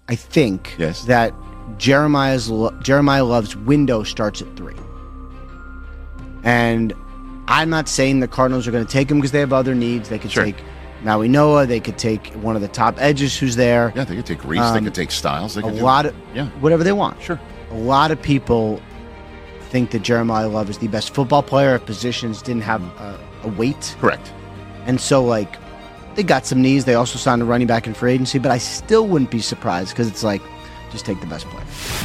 I think Yes. that Jeremiah Love's window starts at 3. And I'm not saying the Cardinals are going to take him because they have other needs. They could take Maui Noah. They could take one of the top edges who's there. Yeah, they could take Reese. They could take Styles. They could Whatever they want. Sure. A lot of people think that Jeremiah Love is the best football player if positions didn't have a weight. Correct. And so, they got some needs. They also signed a running back in free agency, but I still wouldn't be surprised because it's just take the best player.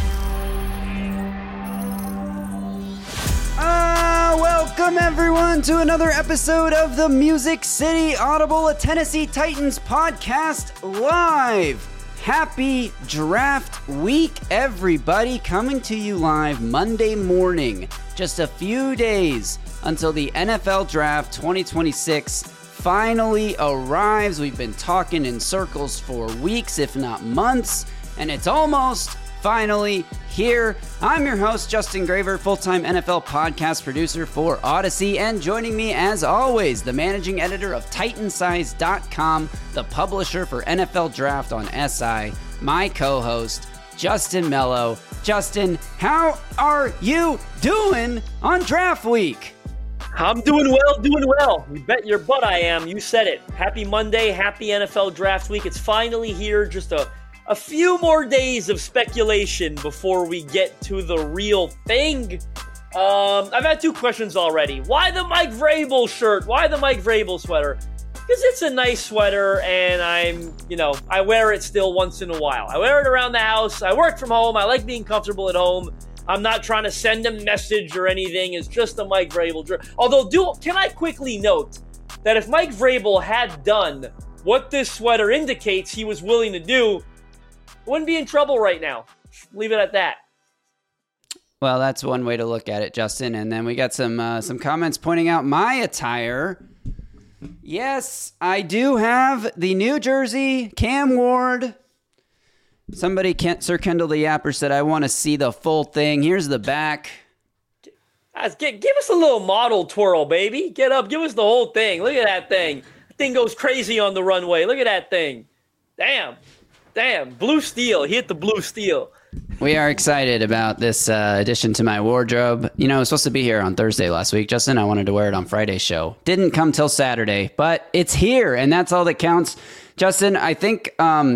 Welcome everyone to another episode of the Music City Audible, a Tennessee Titans podcast live. Happy draft week, everybody. Coming to you live Monday morning. Just a few days until the NFL Draft 2026 finally arrives. We've been talking in circles for weeks, if not months, and it's almost finally here. I'm your host, Justin Graver, full-time NFL podcast producer for Odyssey, and joining me as always, the managing editor of Titansize.com, the publisher for NFL Draft on SI, my co-host, Justin Mello. Justin, how are you doing on draft week? I'm doing well. You bet your butt I am. You said it. Happy Monday, happy NFL Draft Week. It's finally here. Just a few more days of speculation before we get to the real thing. I've had 2 questions already. Why the Mike Vrabel shirt? Why the Mike Vrabel sweater? Because it's a nice sweater, and I wear it still once in a while. I wear it around the house. I work from home. I like being comfortable at home. I'm not trying to send a message or anything. It's just a Mike Vrabel shirt. Although, can I quickly note that if Mike Vrabel had done what this sweater indicates he was willing to do, wouldn't be in trouble right now. Leave it at that. Well, that's one way to look at it, Justin. And then we got some comments pointing out my attire. Yes, I do have the New Jersey Cam Ward. Somebody, Sir Kendall the Yapper, said, I want to see the full thing. Here's the back. Give us a little model twirl, baby. Get up. Give us the whole thing. Look at that thing. That thing goes crazy on the runway. Look at that thing. Damn. Blue steel. He hit the blue steel. We are excited about this addition to my wardrobe. It was supposed to be here on Thursday last week, Justin. I wanted to wear it on Friday's show. Didn't come till Saturday, but it's here, and that's all that counts. Justin, I think,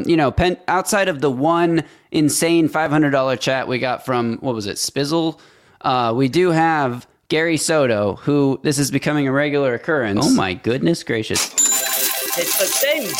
outside of the one insane $500 chat we got from, Spizzle, we do have Gary Soto, who this is becoming a regular occurrence. Oh, my goodness gracious. It's a thing.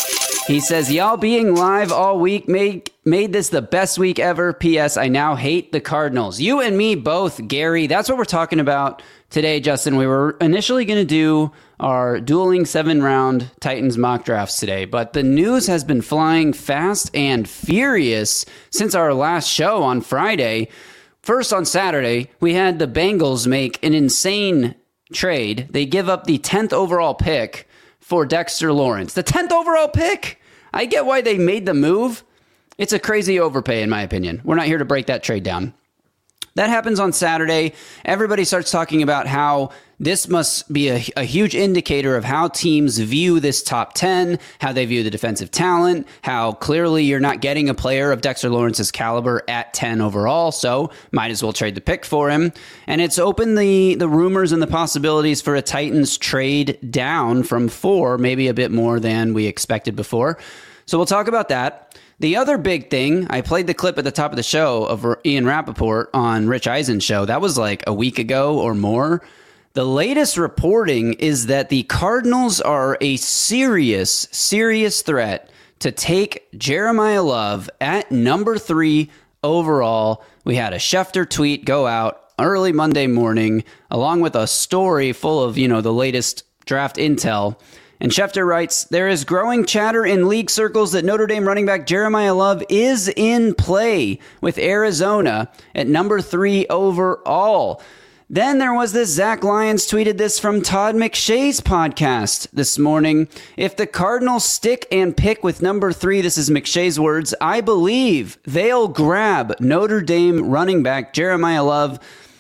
He says, y'all being live all week made this the best week ever. P.S. I now hate the Cardinals. You and me both, Gary. That's what we're talking about today, Justin. We were initially going to do our dueling 7-round Titans mock drafts today, but the news has been flying fast and furious since our last show on Friday. First, on Saturday, we had the Bengals make an insane trade. They give up the 10th overall pick for Dexter Lawrence. The 10th overall pick? I get why they made the move. It's a crazy overpay, in my opinion. We're not here to break that trade down. That happens on Saturday. Everybody starts talking about how this must be a huge indicator of how teams view this top 10, how they view the defensive talent, how clearly you're not getting a player of Dexter Lawrence's caliber at 10 overall, so might as well trade the pick for him. And it's opened the rumors and the possibilities for a Titans trade down from 4, maybe a bit more than we expected before. So we'll talk about that. The other big thing, I played the clip at the top of the show of Ian Rappaport on Rich Eisen's show. That was like a week ago or more. The latest reporting is that the Cardinals are a serious threat to take Jeremiah Love at number 3 overall. We had a Schefter tweet go out early Monday morning, along with a story full of, the latest draft intel. And Schefter writes, there is growing chatter in league circles that Notre Dame running back Jeremiah Love is in play with Arizona at number 3 overall. Then there was this, Zach Lyons tweeted this from Todd McShay's podcast this morning. If the Cardinals stick and pick with number 3, this is McShay's words, I believe they'll grab Notre Dame running back Jeremiah Love.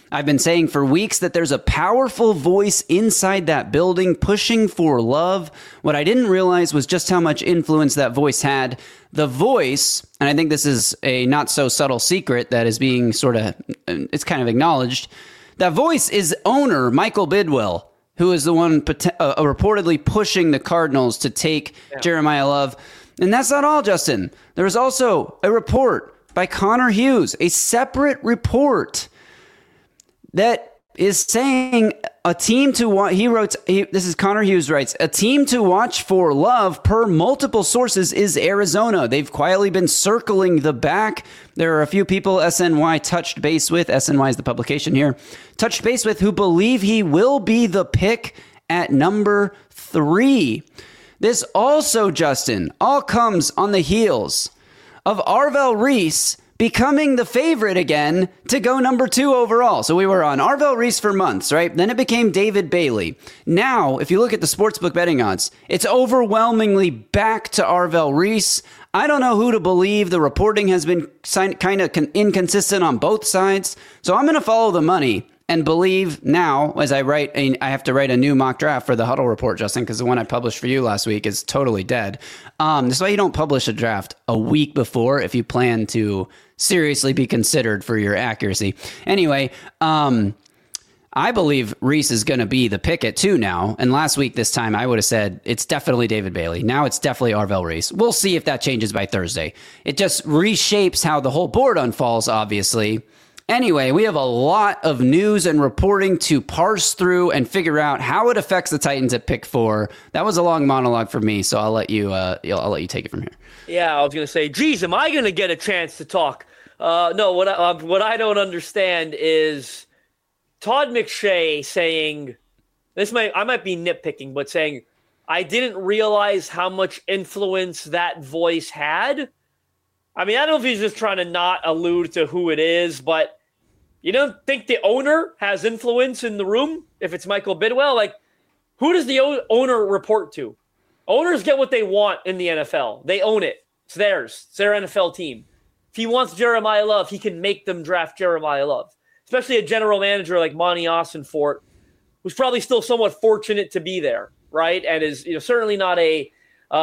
I've been saying for weeks that there's a powerful voice inside that building pushing for love. What I didn't realize was just how much influence that voice had. The voice, and I think this is a not so subtle secret that is being it's kind of acknowledged. That voice is owner Michael Bidwell, who is the one reportedly pushing the Cardinals to take Jeremiah Love. And that's not all, Justin. There was also a report by Connor Hughes, a separate report that is saying a team to watch. This is Connor Hughes writes, a team to watch for Love per multiple sources is Arizona. They've quietly been circling the back. There are a few people SNY touched base with. SNY is the publication here. Touched base with who believe he will be the pick at number 3. This also, Justin, all comes on the heels of Arvel Reese becoming the favorite again to go number 2 overall. So we were on Arvel Reese for months, right? Then it became David Bailey. Now, if you look at the sportsbook betting odds, it's overwhelmingly back to Arvel Reese. I don't know who to believe. The reporting has been kind of inconsistent on both sides. So I'm going to follow the money and believe now, as I have to write a new mock draft for the Huddle Report, Justin, because the one I published for you last week is totally dead. This is why you don't publish a draft a week before if you plan to seriously be considered for your accuracy. Anyway, I believe Reese is going to be the pick at 2 now. And last week, this time, I would have said it's definitely David Bailey. Now it's definitely Arvel Reese. We'll see if that changes by Thursday. It just reshapes how the whole board unfolds, obviously. Anyway, we have a lot of news and reporting to parse through and figure out how it affects the Titans at pick 4. That was a long monologue for me, so I'll let you take it from here. Yeah, I was going to say, geez, am I going to get a chance to talk? No, what I don't understand is Todd McShay saying, I might be nitpicking, but saying, I didn't realize how much influence that voice had. I mean, I don't know if he's just trying to not allude to who it is, but you don't think the owner has influence in the room if it's Michael Bidwell? Like, who does the owner report to? Owners get what they want in the NFL. They own it. It's theirs. It's their NFL team. If he wants Jeremiah Love, he can make them draft Jeremiah Love, especially a general manager like Monty Ossenfort, who's probably still somewhat fortunate to be there, right? And is certainly not a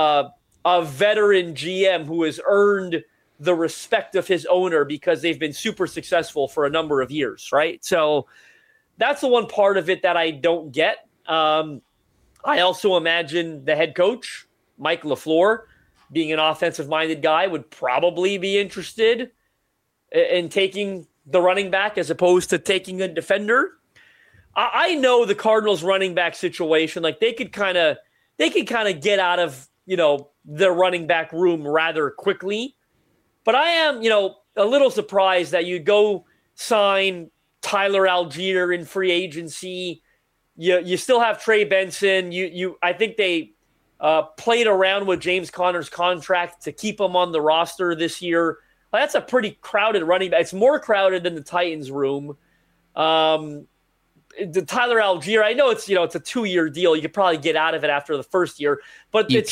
veteran GM who has earned the respect of his owner because they've been super successful for a number of years, right? So that's the one part of it that I don't get. I also imagine the head coach, Mike LaFleur, being an offensive-minded guy, would probably be interested in taking the running back as opposed to taking a defender. I know the Cardinals running back situation, like they could kind of get out of, their running back room rather quickly. But I am, a little surprised that you go sign Tyler Algier in free agency. You still have Trey Benson. I think they played around with James Conner's contract to keep him on the roster this year. That's a pretty crowded running back. It's more crowded than the Titans room. The Tyler Algier, I know it's a 2-year deal. You could probably get out of it after the first year, but it's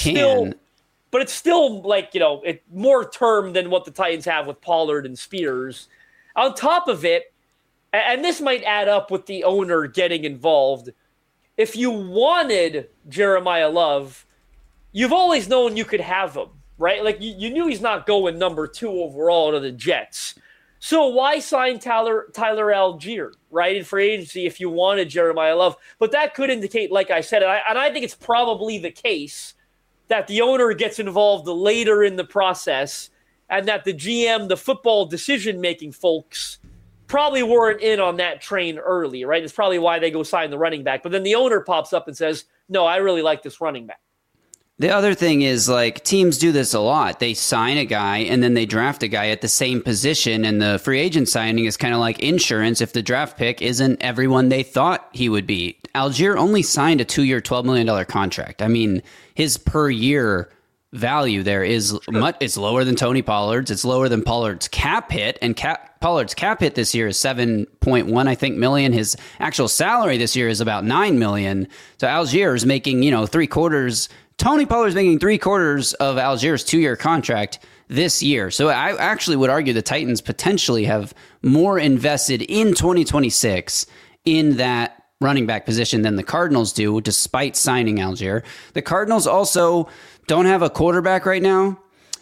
still like, it's more term than what the Titans have with Pollard and Spears. On top of it, and this might add up with the owner getting involved, if you wanted Jeremiah Love, you've always known you could have him, right? Like you knew he's not going number 2 overall to the Jets. So why sign Tyler Algier, right, in free agency if you wanted Jeremiah Love? But that could indicate, like I said, and I think it's probably the case, that the owner gets involved later in the process and that the GM, the football decision-making folks, probably weren't in on that train early, right? It's probably why they go sign the running back. But then the owner pops up and says, no, I really like this running back. The other thing is, like, teams do this a lot. They sign a guy and then they draft a guy at the same position, and the free agent signing is kind of like insurance if the draft pick isn't everyone they thought he would be. Algier only signed a 2-year, $12 million contract. I mean, his per year value there is it's lower than Tony Pollard's. It's lower than Pollard's cap hit, and Pollard's cap hit this year is 7.1, I think, million. His actual salary this year is about $9 million. So Algier is making, Tony Pollard's making 3/4 of Algier's 2-year contract. this year. So I actually would argue the Titans potentially have more invested in 2026 in that running back position than the Cardinals do, despite signing Algier. The Cardinals also don't have a quarterback right now.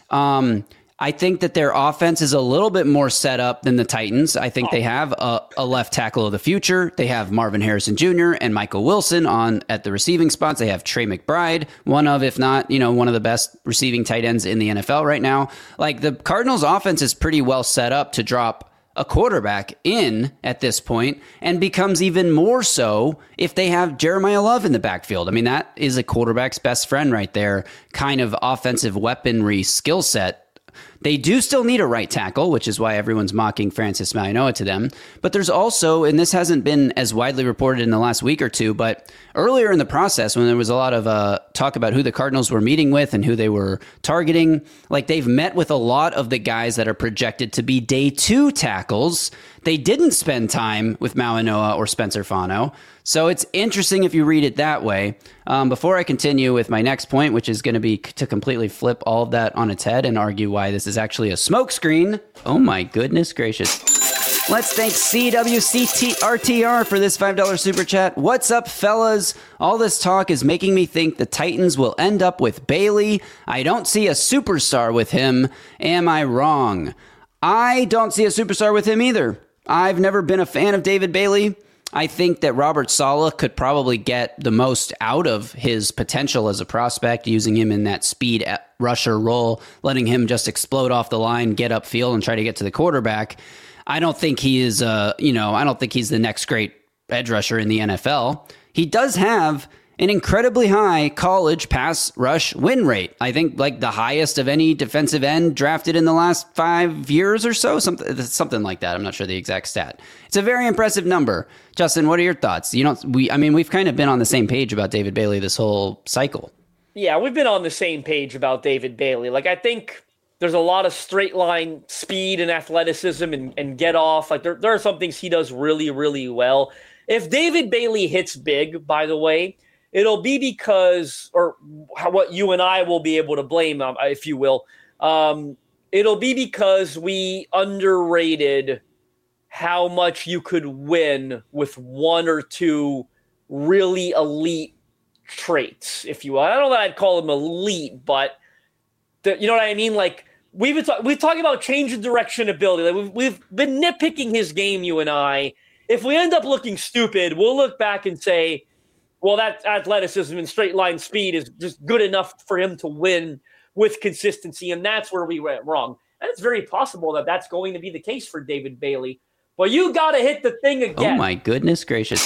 I think that their offense is a little bit more set up than the Titans. I think they have a left tackle of the future. They have Marvin Harrison Jr. and Michael Wilson at the receiving spots. They have Trey McBride, one of, if not, one of the best receiving tight ends in the NFL right now. Like, the Cardinals offense is pretty well set up to drop a quarterback in at this point, and becomes even more so if they have Jeremiah Love in the backfield. I mean, that is a quarterback's best friend right there, kind of offensive weaponry skill set. They do still need a right tackle, which is why everyone's mocking Francis Mauigoa to them. But there's also, and this hasn't been as widely reported in the last week or two, but earlier in the process, when there was a lot of talk about who the Cardinals were meeting with and who they were targeting, like, they've met with a lot of the guys that are projected to be day 2 tackles. They didn't spend time with Mauigoa or Spencer Fano. So it's interesting if you read it that way. Before I continue with my next point, which is going to be to completely flip all of that on its head and argue why this is actually a smokescreen. Oh my goodness gracious. Let's thank CWCTRTR for this $5 super chat. What's up, fellas? All this talk is making me think the Titans will end up with Bailey. I don't see a superstar with him. Am I wrong? I don't see a superstar with him either. I've never been a fan of David Bailey. I think that Robert Saleh could probably get the most out of his potential as a prospect, using him in that speed rusher role, letting him just explode off the line, get upfield, and try to get to the quarterback. I don't think he is, I don't think he's the next great edge rusher in the NFL. He does have an incredibly high college pass rush win rate. I think like the highest of any defensive end drafted in the last 5 years or so, something like that. I'm not sure the exact stat. It's a very impressive number. Justin, what are your thoughts? We've kind of been on the same page about David Bailey this whole cycle. Yeah, we've been on the same page about David Bailey. Like, I think there's a lot of straight line speed and athleticism and get off. Like, there are some things he does really, really well. If David Bailey hits big, by the way, it'll be because, or what you and I will be able to blame, if you will, it'll be because we underrated how much you could win with one or two really elite traits, if you will. I don't know that I'd call them elite, but you know what I mean? Like, we've talking about change of direction ability. Like, we've been nitpicking his game, you and I. If we end up looking stupid, we'll look back and say, well, that athleticism and straight line speed is just good enough for him to win with consistency, and that's where we went wrong. And it's very possible that that's going to be the case for David Bailey. But you got to hit the thing again. Oh, my goodness gracious.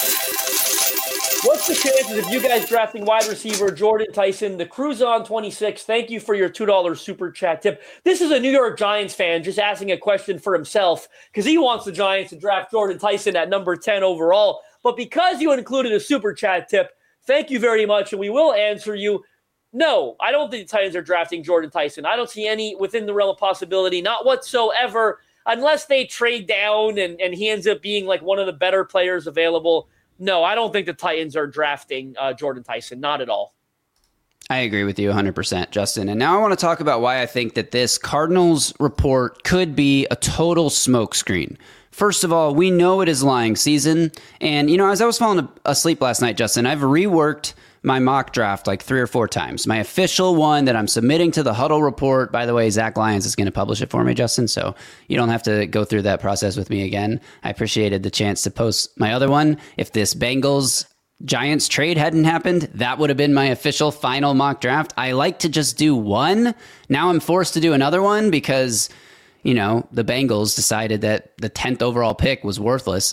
What's the chances of you guys drafting wide receiver Jordan Tyson? The Crew's on 26. Thank you for your $2 super chat tip. This is a New York Giants fan just asking a question for himself because he wants the Giants to draft Jordan Tyson at number 10 overall. But because you included a super chat tip, thank you very much, and we will answer you. No, I don't think the Titans are drafting Jordan Tyson. I don't see any within the realm of possibility, not whatsoever, unless they trade down and he ends up being like one of the better players available. No, I don't think the Titans are drafting Jordan Tyson, not at all. I agree with you 100%, Justin. And now I want to talk about why I think that this Cardinals report could be a total smokescreen. First of all, we know it is lying season. And, as I was falling asleep last night, Justin, I've reworked my mock draft like 3 or 4 times. My official one that I'm submitting to the Huddle Report. By the way, Zach Lyons is going to publish it for me, Justin, so you don't have to go through that process with me again. I appreciated the chance to post my other one. If this Bengals-Giants trade hadn't happened, that would have been my official final mock draft. I like to just do one. Now I'm forced to do another one because the Bengals decided that the 10th overall pick was worthless.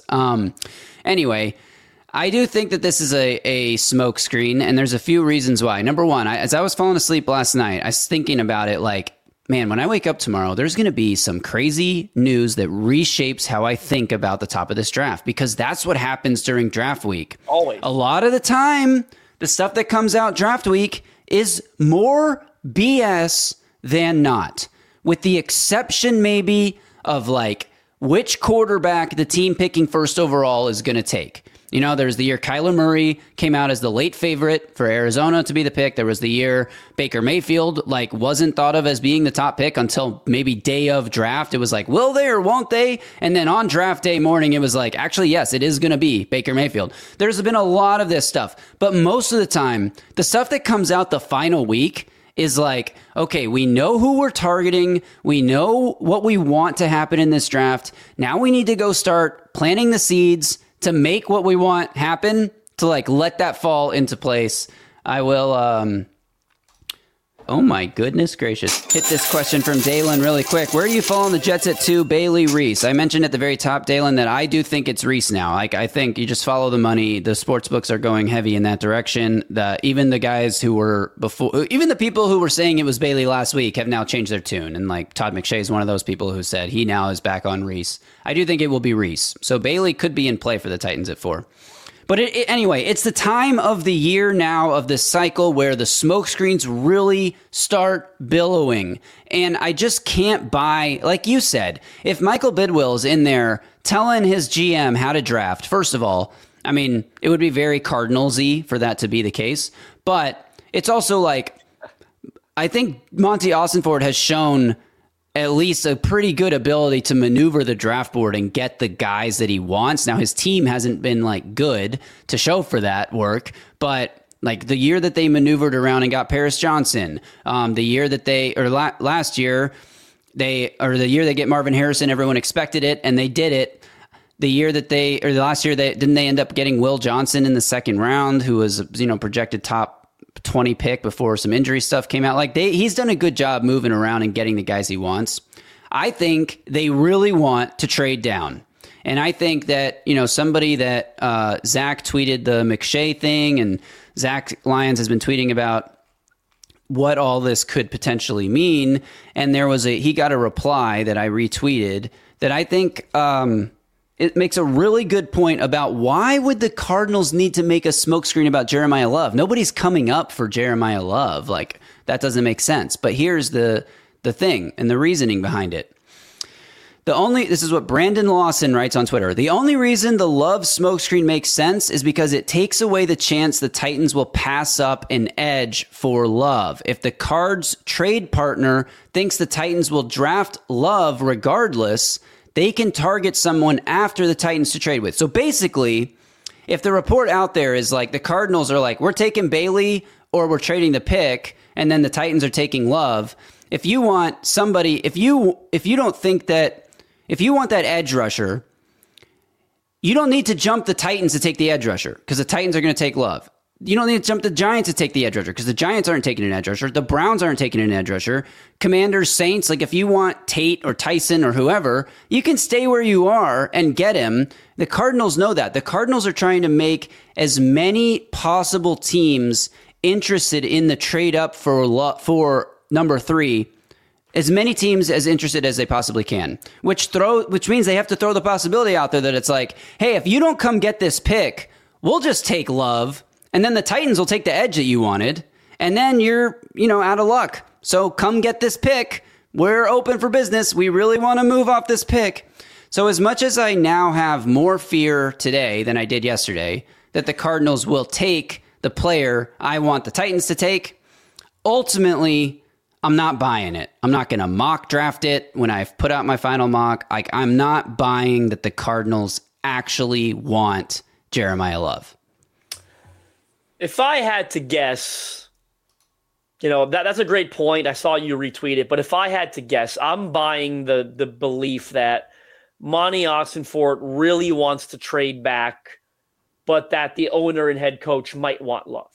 Anyway, I do think that this is a smoke screen, and there's a few reasons why. Number one, as I was falling asleep last night, I was thinking about it like, man, when I wake up tomorrow, there's going to be some crazy news that reshapes how I think about the top of this draft, because that's what happens during draft week. Always. A lot of the time, the stuff that comes out draft week is more BS than not. With the exception maybe of like which quarterback the team picking first overall is going to take. You know, there's the year Kyler Murray came out as the late favorite for Arizona to be the pick. There was the year Baker Mayfield wasn't thought of as being the top pick until maybe day of draft. It was like, will they or won't they? And then on draft day morning, it was like, actually, yes, it is going to be Baker Mayfield. There's been a lot of this stuff, but most of the time, the stuff that comes out the final week is like, okay, we know who we're targeting. We know what we want to happen in this draft. Now we need to go start planting the seeds to make what we want happen, to let that fall into place. I will, oh my goodness gracious. Hit this question from Dalen really quick. Where do you fall on the Jets at 2, Bailey, Reese? I mentioned at the very top, Dalen, that I do think it's Reese now. I think you just follow the money. The sports books are going heavy in that direction. Even the guys who were before, even the people who were saying it was Bailey last week have now changed their tune. And Todd McShay is one of those people who said he now is back on Reese. I do think it will be Reese. So Bailey could be in play for the Titans at 4. But anyway, it's the time of the year now of this cycle where the smoke screens really start billowing. And I just can't buy, like you said, if Michael Bidwill's in there telling his GM how to draft, first of all, I mean, it would be very Cardinals-y for that to be the case. But it's also I think Monty Ossenfort has shown at least a pretty good ability to maneuver the draft board and get the guys that he wants. Now, his team hasn't been good to show for that work, but the year that they maneuvered around and got Paris Johnson, the year that last year, the year they get Marvin Harrison, everyone expected it and they did it. The year that last year, didn't they end up getting Will Johnson in the second round, who was, projected top 20 pick before some injury stuff came out. He's done a good job moving around and getting the guys he wants. I think they really want to trade down. And I think that, somebody that Zach tweeted the McShay thing, and Zach Lyons has been tweeting about what all this could potentially mean. And he got a reply that I retweeted that I think it makes a really good point about why would the Cardinals need to make a smokescreen about Jeremiah Love? Nobody's coming up for Jeremiah Love. That doesn't make sense. But here's the thing and the reasoning behind it. This is what Brandon Lawson writes on Twitter. The only reason the Love smokescreen makes sense is because it takes away the chance the Titans will pass up an edge for Love. If the Cards trade partner thinks the Titans will draft Love regardless, they can target someone after the Titans to trade with. So basically, if the report out there is the Cardinals are we're taking Bailey or we're trading the pick, and then the Titans are taking Love, if you want somebody, if you don't think that, if you want that edge rusher, you don't need to jump the Titans to take the edge rusher because the Titans are going to take Love. You don't need to jump the Giants to take the edge rusher because the Giants aren't taking an edge rusher. The Browns aren't taking an edge rusher. Commanders, Saints, if you want Tate or Tyson or whoever, you can stay where you are and get him. The Cardinals know that. The Cardinals are trying to make as many possible teams interested in the trade up for number 3, as many teams as interested as they possibly can, which means they have to throw the possibility out there that it's hey, if you don't come get this pick, we'll just take Love. And then the Titans will take the edge that you wanted, and then you're, out of luck. So come get this pick. We're open for business. We really want to move off this pick. So as much as I now have more fear today than I did yesterday that the Cardinals will take the player I want the Titans to take, ultimately, I'm not buying it. I'm not going to mock draft it when I've put out my final mock. I'm not buying that the Cardinals actually want Jeremiah Love. If I had to guess, that's a great point. I saw you retweet it. But if I had to guess, I'm buying the belief that Monty Ossenfort really wants to trade back, but that the owner and head coach might want Love.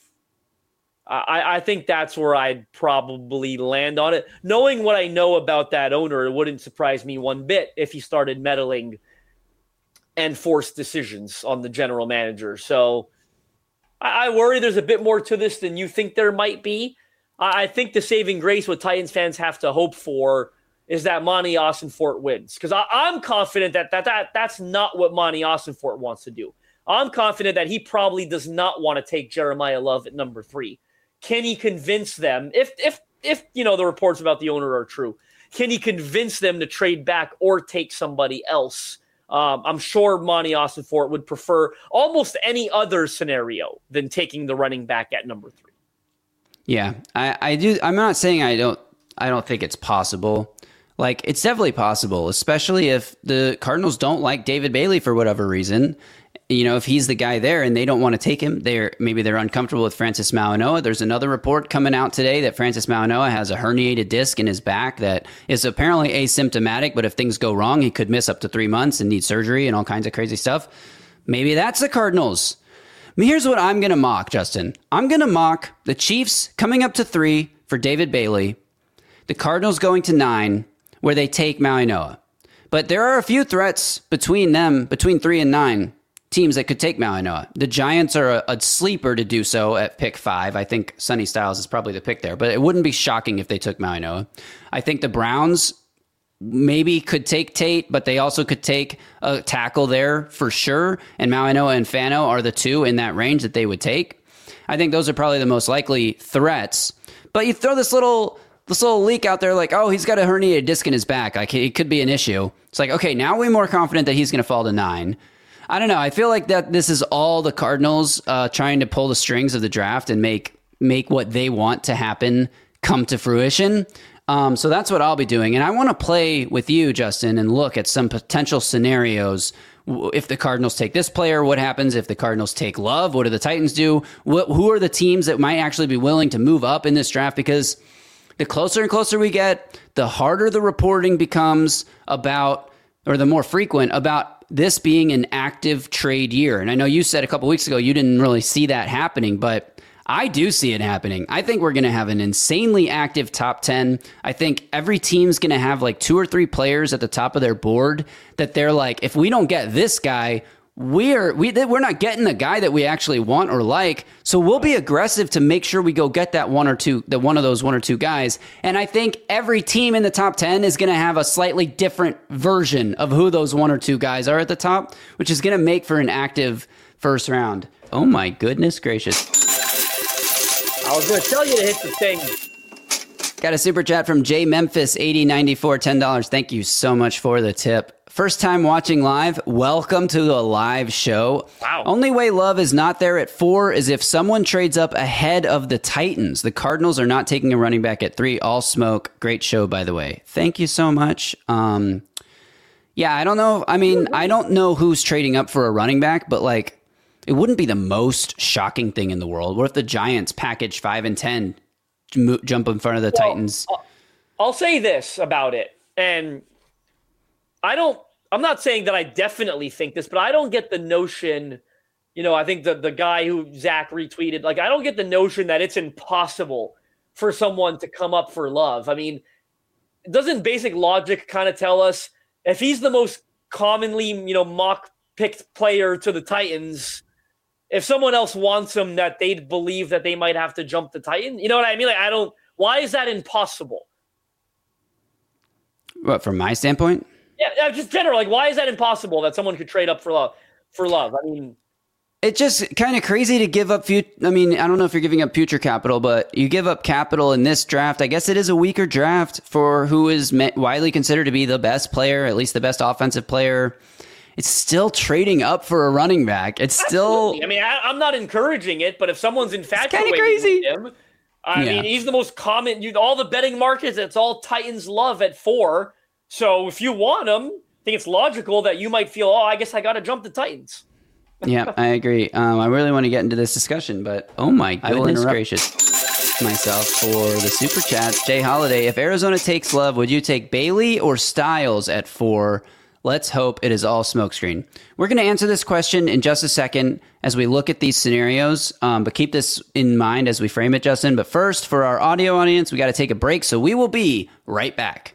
I think that's where I'd probably land on it. Knowing what I know about that owner, it wouldn't surprise me one bit if he started meddling and forced decisions on the general manager. So I worry there's a bit more to this than you think there might be. I think the saving grace what Titans fans have to hope for is that Monty Ossenfort wins. Because I'm confident that's not what Monty Ossenfort wants to do. I'm confident that he probably does not want to take Jeremiah Love at number 3. Can he convince them, if the reports about the owner are true, can he convince them to trade back or take somebody else? I'm sure Monty Ossenfort would prefer almost any other scenario than taking the running back at number 3. Yeah, I do. I'm not saying I don't think it's possible. Like, it's definitely possible, especially if the Cardinals don't like David Bailey for whatever reason. You know, if he's the guy there and they don't want to take him, maybe they're uncomfortable with Francis Mauigoa. There's another report coming out today that Francis Mauigoa has a herniated disc in his back that is apparently asymptomatic, but if things go wrong, he could miss up to 3 months and need surgery and all kinds of crazy stuff. Maybe that's the Cardinals. Here's what I'm going to mock, Justin. I'm going to mock the Chiefs coming up to 3 for David Bailey, the Cardinals going to 9, where they take Mauigoa. But there are a few threats between 3 and 9. Teams that could take Mauigoa. The Giants are a sleeper to do so at pick 5. I think Sonny Styles is probably the pick there, but it wouldn't be shocking if they took Mauigoa. I think the Browns maybe could take Tate, but they also could take a tackle there for sure, and Mauigoa and Fano are the 2 in that range that they would take. I think those are probably the most likely threats, but you throw this little leak out there like, oh, he's got a herniated disc in his back. Like, it could be an issue. It's like, okay, now we're more confident that he's going to fall to 9. I don't know. I feel like that this is all the Cardinals trying to pull the strings of the draft and make what they want to happen come to fruition. So that's what I'll be doing. And I want to play with you, Justin, and look at some potential scenarios. If the Cardinals take this player, what happens? If the Cardinals take Love, what do the Titans do? Who are the teams that might actually be willing to move up in this draft? Because the closer and closer we get, the harder the reporting becomes about, or the more frequent about, this being an active trade year. And I know you said a couple weeks ago you didn't really see that happening, but I do see it happening. I think we're going to have an insanely active top 10. I think every team's going to have like 2 or 3 players at the top of their board that they're like, if we don't get this guy, we're not getting the guy that we actually want or like. So we'll be aggressive to make sure we go get that one of those 1 or 2 guys. And I think every team in the top 10 is going to have a slightly different version of who those 1 or 2 guys are at the top, which is going to make for an active first round. Oh my goodness gracious. I was going to tell you to hit the thing. Got a super chat from J Memphis 8094, $10. Thank you so much for the tip. First time watching live, welcome to the live show. Wow. Only way Love is not there at 4 is if someone trades up ahead of the Titans. The Cardinals are not taking a running back at 3. All smoke. Great show, by the way. Thank you so much. Yeah, I don't know. I mean, I don't know who's trading up for a running back, but like, it wouldn't be the most shocking thing in the world. What if the Giants package 5 and 10, jump in front of the Titans? I'll say this about it, and I'm not saying that I definitely think this, but I don't get the notion, I think the guy who Zach retweeted, like, I don't get the notion that it's impossible for someone to come up for Love. I mean, doesn't basic logic kind of tell us if he's the most commonly, mock picked player to the Titans, if someone else wants him, that they'd believe that they might have to jump the Titan? You know what I mean? Like, why is that impossible? What, from my standpoint? Yeah, just general. Like, why is that impossible that someone could trade up for Love? I mean, it's just kind of crazy to give up. I don't know if you're giving up future capital, but you give up capital in this draft. I guess it is a weaker draft for who is widely considered to be the best player, at least the best offensive player. It's still trading up for a running back. It's still. Absolutely. I mean, I'm not encouraging it, but if someone's infatuated with him, I mean, he's the most common. All the betting markets, it's all Titans Love at 4. So if you want him, I think it's logical that you might feel, I guess I got to jump the Titans. Yeah, I agree. I really want to get into this discussion, but oh my goodness gracious myself for the super chats. Jay Holiday, if Arizona takes Love, would you take Bailey or Styles at 4? Let's hope it is all smokescreen. We're going to answer this question in just a second as we look at these scenarios, but keep this in mind as we frame it, Justin. But first, for our audio audience, we got to take a break, so we will be right back.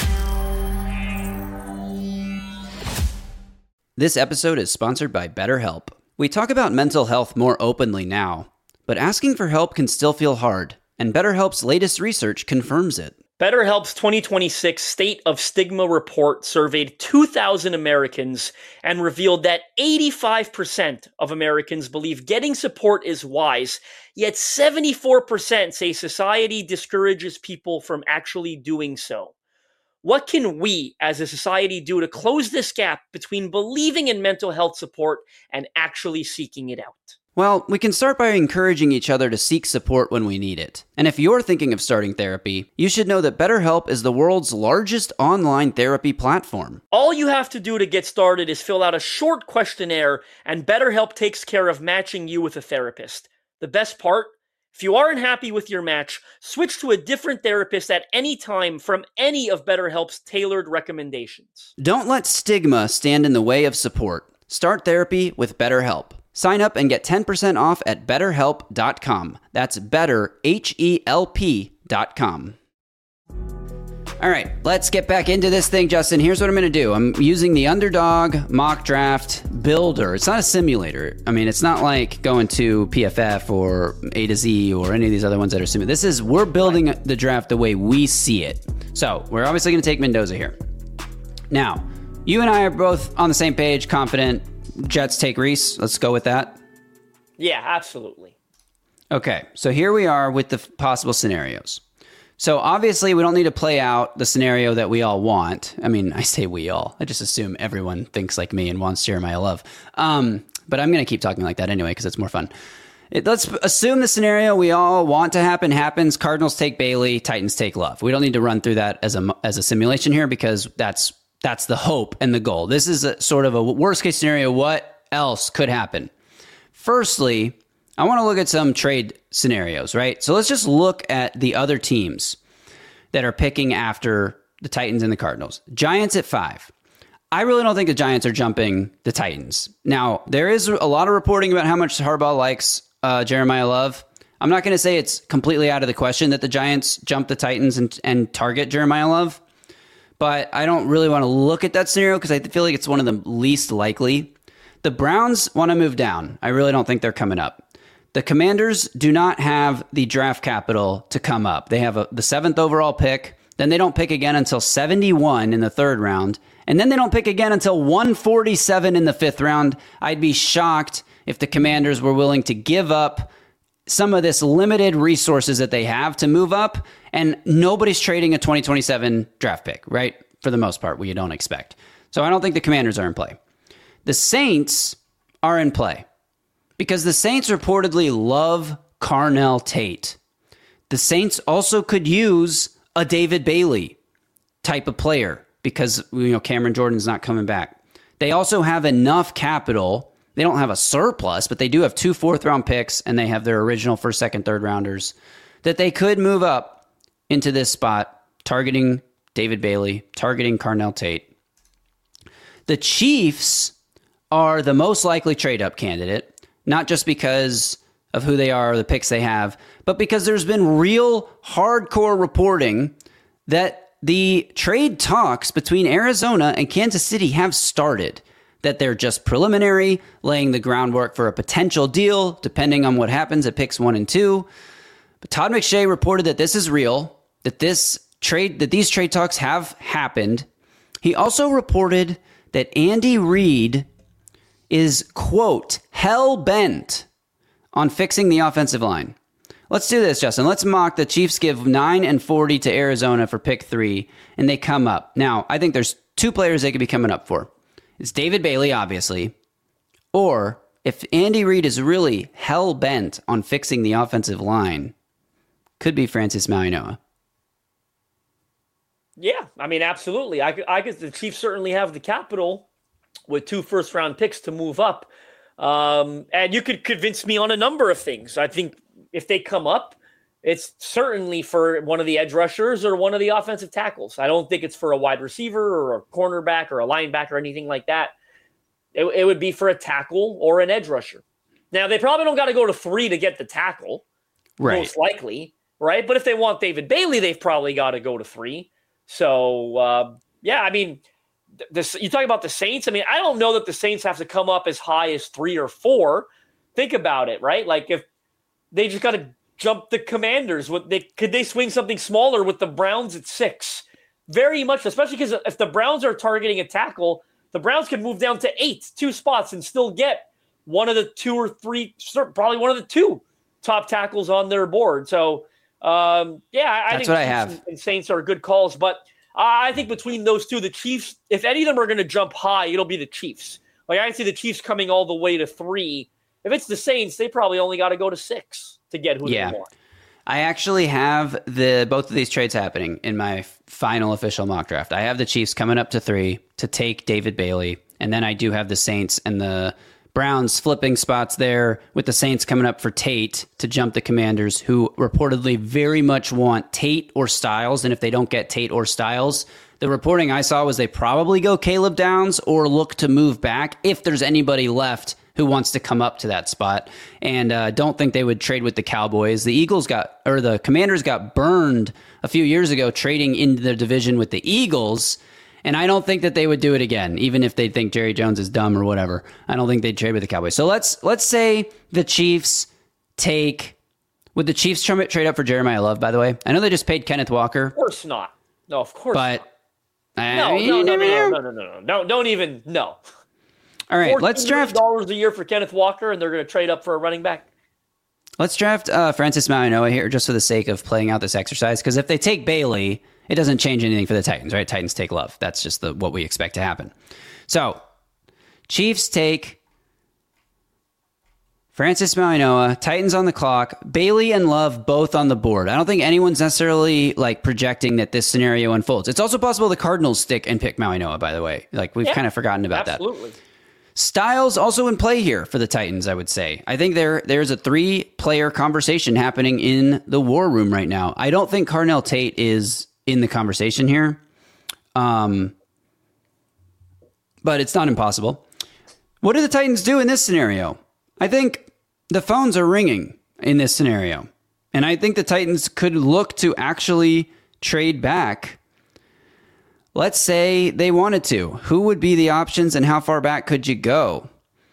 This episode is sponsored by BetterHelp. We talk about mental health more openly now, but asking for help can still feel hard, and BetterHelp's latest research confirms it. BetterHelp's 2026 State of Stigma report surveyed 2,000 Americans and revealed that 85% of Americans believe getting support is wise, yet 74% say society discourages people from actually doing so. What can we as a society do to close this gap between believing in mental health support and actually seeking it out? Well, we can start by encouraging each other to seek support when we need it. And if you're thinking of starting therapy, you should know that BetterHelp is the world's largest online therapy platform. All you have to do to get started is fill out a short questionnaire, and BetterHelp takes care of matching you with a therapist. The best part? If you aren't happy with your match, switch to a different therapist at any time from any of BetterHelp's tailored recommendations. Don't let stigma stand in the way of support. Start therapy with BetterHelp. Sign up and get 10% off at BetterHelp.com. That's BetterHelp.com. All right, let's get back into this thing, Justin. Here's what I'm going to do. I'm using the Underdog Mock Draft Builder. It's not a simulator. I mean, it's not like going to PFF or A to Z or any of these other ones that are simulators. We're building the draft the way we see it. So we're obviously going to take Mendoza here. Now, you and I are both on the same page, confident. Jets take Reese. Let's go with that. Yeah, absolutely. Okay, so here we are with the possible scenarios. So obviously we don't need to play out the scenario that we all want. I mean, I say we all. I just assume everyone thinks like me and wants Jeremiah Love. But I'm going to keep talking like that anyway because it's more fun. Let's assume the scenario we all want to happens. Cardinals take Bailey, Titans take Love. We don't need to run through that as a simulation here because that's the hope and the goal. This is a sort of a worst case scenario. What else could happen? Firstly, I want to look at some trade scenarios, right? So let's just look at the other teams that are picking after the Titans and the Cardinals. Giants at 5. I really don't think the Giants are jumping the Titans. Now, there is a lot of reporting about how much Harbaugh likes Jeremiah Love. I'm not going to say it's completely out of the question that the Giants jump the Titans and target Jeremiah Love, but I don't really want to look at that scenario because I feel like it's one of the least likely. The Browns want to move down. I really don't think they're coming up. The Commanders do not have the draft capital to come up. They have the 7th overall pick. Then they don't pick again until 71 in the 3rd round. And then they don't pick again until 147 in the 5th round. I'd be shocked if the Commanders were willing to give up some of this limited resources that they have to move up. And nobody's trading a 2027 draft pick, right? For the most part, you don't expect. So I don't think the Commanders are in play. The Saints are in play. Because the Saints reportedly love Carnell Tate. The Saints also could use a David Bailey type of player because Cameron Jordan's not coming back. They also have enough capital. They don't have a surplus, but they do have 2 4th-round picks, and they have their original 1st, 2nd, 3rd rounders that they could move up into this spot, targeting David Bailey, targeting Carnell Tate. The Chiefs are the most likely trade-up candidate. Not just because of who they are or the picks they have, but because there's been real hardcore reporting that the trade talks between Arizona and Kansas City have started, that they're just preliminary, laying the groundwork for a potential deal, depending on what happens at picks 1 and 2. But Todd McShay reported that this is real, that these trade talks have happened. He also reported that Andy Reid is, quote, hell-bent on fixing the offensive line. Let's do this, Justin. Let's mock the Chiefs give 9 and 40 to Arizona for pick 3, and they come up. Now, I think there's 2 players they could be coming up for. It's David Bailey, obviously, or if Andy Reid is really hell-bent on fixing the offensive line, could be Francis Mauigoa. Yeah, I mean, absolutely. I guess the Chiefs certainly have the capital with 2 first-round picks to move up. And you could convince me on a number of things. I think if they come up, it's certainly for one of the edge rushers or one of the offensive tackles. I don't think it's for a wide receiver or a cornerback or a linebacker or anything like that. It would be for a tackle or an edge rusher. Now, they probably don't got to go to 3 to get the tackle, right? Most likely, right? But if they want David Bailey, they've probably got to go to 3. So, yeah, I mean, you talk about the Saints. I mean, I don't know that the Saints have to come up as high as 3 or 4. Think about it, right? Like if they just got to jump the Commanders, could they swing something smaller with the Browns at 6? Very much, especially because if the Browns are targeting a tackle, the Browns could move down to 8, 2 spots, and still get one of the 2 or 3, probably one of the 2 top tackles on their board. So, yeah, I think what I have. And Saints are good calls, but I think between those two, the Chiefs, if any of them are going to jump high, it'll be the Chiefs. Like, I see the Chiefs coming all the way to 3. If it's the Saints, they probably only got to go to 6 to get who they want. I actually have both of these trades happening in my final official mock draft. I have the Chiefs coming up to 3 to take David Bailey, and then I do have the Saints and the Browns flipping spots there, with the Saints coming up for Tate to jump the Commanders, who reportedly very much want Tate or Styles, and if they don't get Tate or Styles, the reporting I saw was they probably go Caleb Downs or look to move back if there's anybody left who wants to come up to that spot. And don't think they would trade with the Cowboys. The Commanders got burned a few years ago trading into the division with the Eagles, and I don't think that they would do it again, even if they think Jerry Jones is dumb or whatever. I don't think they'd trade with the Cowboys. So let's say the Chiefs take... Would the Chiefs trade up for Jeremiah Love, by the way? I know they just paid Kenneth Walker. Of course not. No, of course not. No, don't even, no. All right, let's draft $14 a year for Kenneth Walker, and they're going to trade up for a running back. Let's draft Francis Mauigoa here just for the sake of playing out this exercise, because if they take Bailey, it doesn't change anything for the Titans, right? Titans take Love. That's just what we expect to happen. So, Chiefs take Francis Mauigoa, Titans on the clock, Bailey and Love both on the board. I don't think anyone's necessarily projecting that this scenario unfolds. It's also possible the Cardinals stick and pick Mauigoa, by the way. We've kind of forgotten about that. Absolutely. Styles also in play here for the Titans, I would say. I think there's a 3-player conversation happening in the war room right now. I don't think Carnell Tate is in the conversation here, but it's not impossible. What do the Titans do in this scenario? I think the phones are ringing in this scenario, and I think the Titans could look to actually trade back. Let's say they wanted to. Who would be the options, and how far back could you go?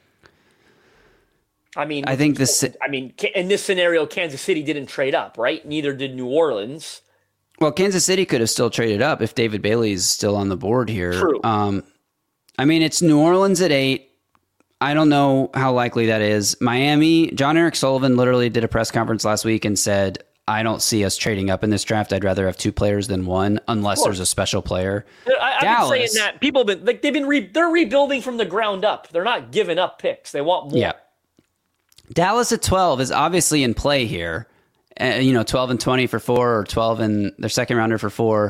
I mean, in this scenario, Kansas City didn't trade up, right? Neither did New Orleans. Well, Kansas City could have still traded up if David Bailey's still on the board here. True. It's New Orleans at 8. I don't know how likely that is. Miami, John Eric Sullivan literally did a press conference last week and said, I don't see us trading up in this draft. I'd rather have 2 players than 1, unless there's a special player. I've been saying that. People have been, they're rebuilding from the ground up. They're not giving up picks. They want more. Yeah. Dallas at 12 is obviously in play here. 12 and 20 for 4, or 12 and their second rounder for 4.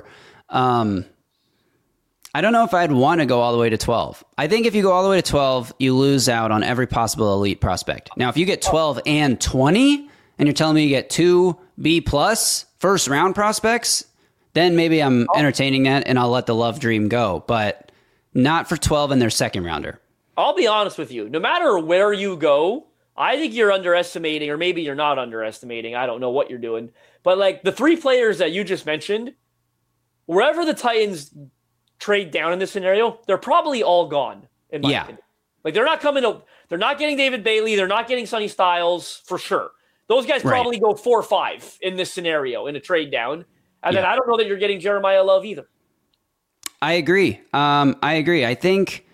I don't know if I'd want to go all the way to 12. I think if you go all the way to 12, you lose out on every possible elite prospect. Now, if you get 12 and 20, and you're telling me you get 2 B+ first round prospects, then maybe I'm entertaining that and I'll let the Love dream go, but not for 12 and their second rounder. I'll be honest with you. No matter where you go, I think you're underestimating, or maybe you're not underestimating. I don't know what you're doing. But the 3 players that you just mentioned, wherever the Titans trade down in this scenario, they're probably all gone, in my opinion. They're not getting David Bailey. They're not getting Sonny Styles for sure. Those guys probably go 4 or 5 in this scenario in a trade down. And then I don't know that you're getting Jeremiah Love either. I agree. I think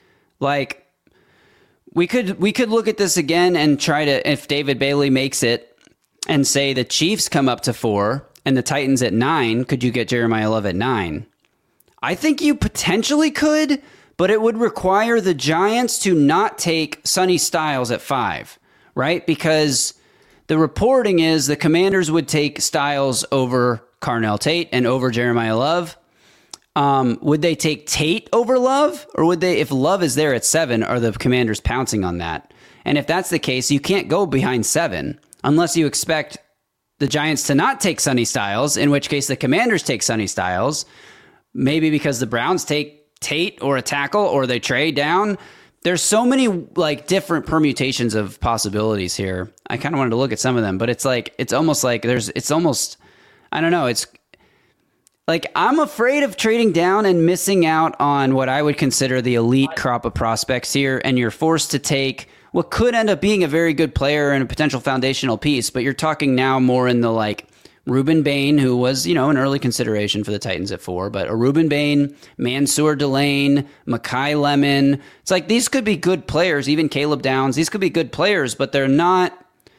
we could look at this again and try to, if David Bailey makes it, and say the Chiefs come up to 4 and the Titans at 9, could you get Jeremiah Love at 9? I think you potentially could, but it would require the Giants to not take Sonny Styles at 5, right? Because the reporting is the Commanders would take Styles over Carnell Tate and over Jeremiah Love. Would they take Tate over Love? Or would they, if Love is there at 7, are the Commanders pouncing on that? And if that's the case, you can't go behind 7 unless you expect the Giants to not take Sonny Styles, in which case the Commanders take Sonny Styles. Maybe because the Browns take Tate or a tackle, or they trade down. There's so many different permutations of possibilities here. I kind of wanted to look at some of them, but it's almost I don't know. It's I'm afraid of trading down and missing out on what I would consider the elite crop of prospects here. And you're forced to take what could end up being a very good player and a potential foundational piece, but you're talking now more in the Ruben Bain, who was, an early consideration for the Titans at 4, but a Ruben Bain, Mansour Delane, Makai Lemon. It's these could be good players, even Caleb Downs. These could be good players, but they're not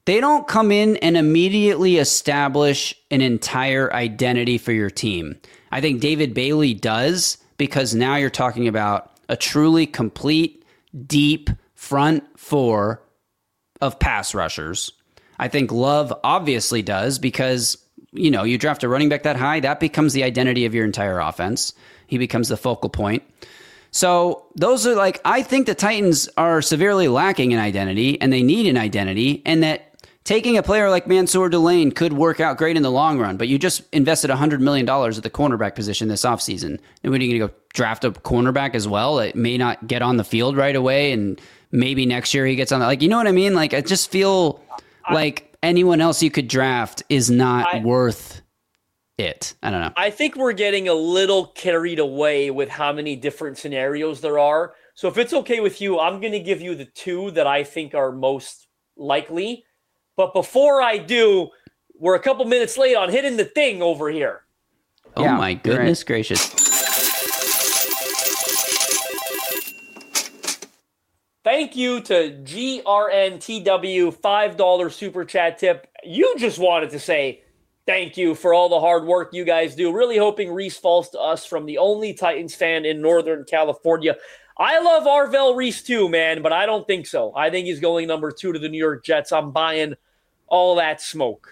they don't come in and immediately establish an entire identity for your team. I think David Bailey does, because now you're talking about a truly complete, deep front four of pass rushers. I think Love obviously does, because, you know, you draft a running back that high, that becomes the identity of your entire offense. He becomes the focal point. So those are like, I think the Titans are severely lacking in identity, and they need an identity, and that taking a player like Mansour Delane could work out great in the long run, but you just invested $100 million at the cornerback position this offseason. And when are you going to go draft a cornerback as well? It may not get on the field right away, and maybe next year he gets on. Like, you know what I mean? Like, I just feel like anyone else you could draft is not worth it. I don't know. I think we're getting a little carried away with how many different scenarios there are. So if it's okay with you, I'm going to give you the two that I think are most likely. But before I do, we're a couple minutes late on hitting the thing over here. Oh, yeah, my goodness gracious. Thank you to GRNTW, $5 super chat tip. You just wanted to say thank you for all the hard work you guys do. Really hoping Reese falls to us from the only Titans fan in Northern California. I love Arvell Reese too, man, but I don't think so. I think he's going number 2 to the New York Jets. I'm buying all that smoke.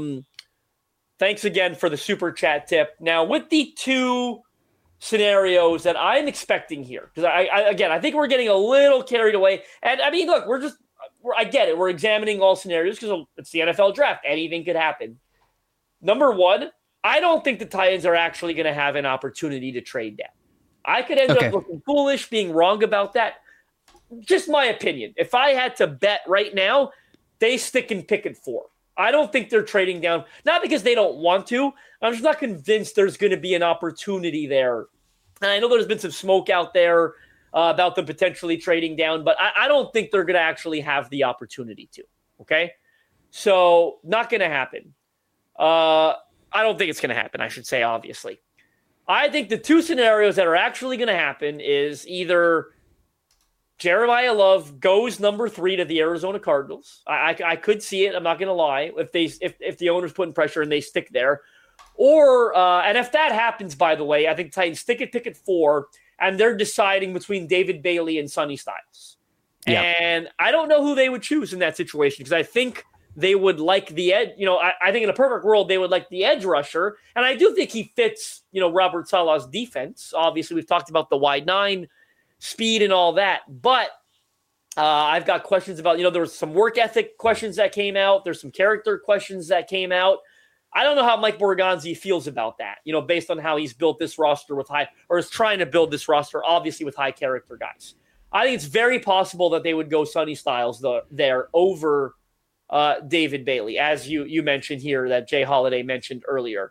Thanks again for the super chat tip. Now, with the two scenarios that I'm expecting here, because I think we're getting a little carried away. And I mean, look, I get it. We're examining all scenarios because it's the NFL draft. Anything could happen. Number one, I don't think the Titans are actually going to have an opportunity to trade down. I could end up looking foolish, being wrong about that. Just my opinion. If I had to bet right now, they stick and pick at 4. I don't think they're trading down, not because they don't want to. I'm just not convinced there's going to be an opportunity there. And I know there's been some smoke out there about them potentially trading down, but I don't think they're going to actually have the opportunity to. Okay? So, not going to happen. I don't think it's going to happen, I should say, obviously. I think the two scenarios that are actually going to happen is either Jeremiah Love goes number 3 to the Arizona Cardinals. I could see it. I'm not going to lie. If the owner's putting pressure and they stick there. Or, and if that happens, by the way, I think Titans stick at pick at 4, and they're deciding between David Bailey and Sonny Styles. Yep. And I don't know who they would choose in that situation, because I think they would like the edge. You know, I think in a perfect world, they would like the edge rusher. And I do think he fits, Robert Saleh's defense. Obviously, we've talked about the wide 9 speed and all that. But I've got questions about, there was some work ethic questions that came out. There's some character questions that came out. I don't know how Mike Borgonzi feels about that, based on how he's built this roster is trying to build this roster, obviously with high character guys. I think it's very possible that they would go Sonny Styles there over David Bailey, as you mentioned here, that Jay Holiday mentioned earlier.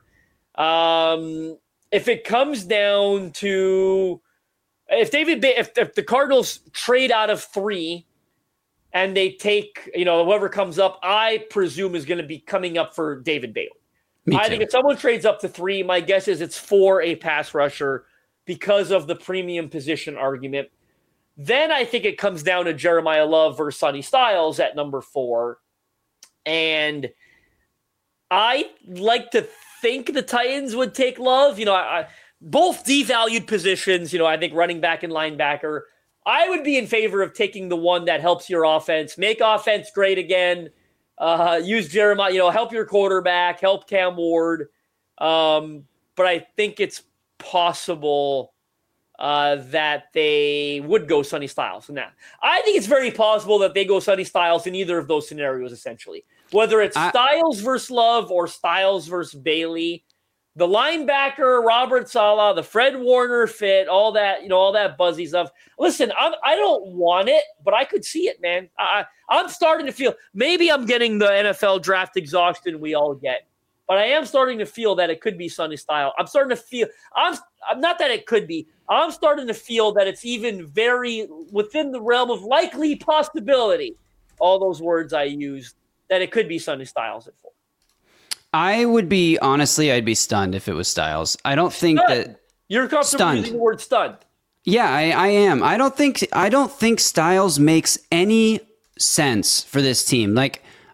If it comes down to if the Cardinals trade out of 3 and they take whoever comes up, I presume is going to be coming up for David Bailey. I think if someone trades up to 3, my guess is it's for a pass rusher because of the premium position argument. Then I think it comes down to Jeremiah Love versus Sonny Styles at number 4. And I like to think the Titans would take Love. Both devalued positions, I think running back and linebacker. I would be in favor of taking the one that helps your offense, make offense great again, use Jeremiah, help your quarterback, help Cam Ward. But I think it's possible that they would go Sonny Styles. Now, I think it's very possible that they go Sonny Styles in either of those scenarios, essentially. Whether it's Styles versus Love or Styles versus Bailey, the linebacker, Robert Saleh, the Fred Warner fit, all that, all that buzzy stuff. Listen, I don't want it, but I could see it, man. I'm starting to feel, maybe I'm getting the NFL draft exhaustion we all get, but I am starting to feel that it could be Sonny Styles. I'm starting to feel, I'm not that it could be, I'm starting to feel that it's even very within the realm of likely possibility, all those words I used, that it could be Sonny Styles at 4. I'd be stunned if it was Styles. I don't think that you're comfortable using the word stunned. Yeah, I am. I don't think Styles makes any sense for this team. Like,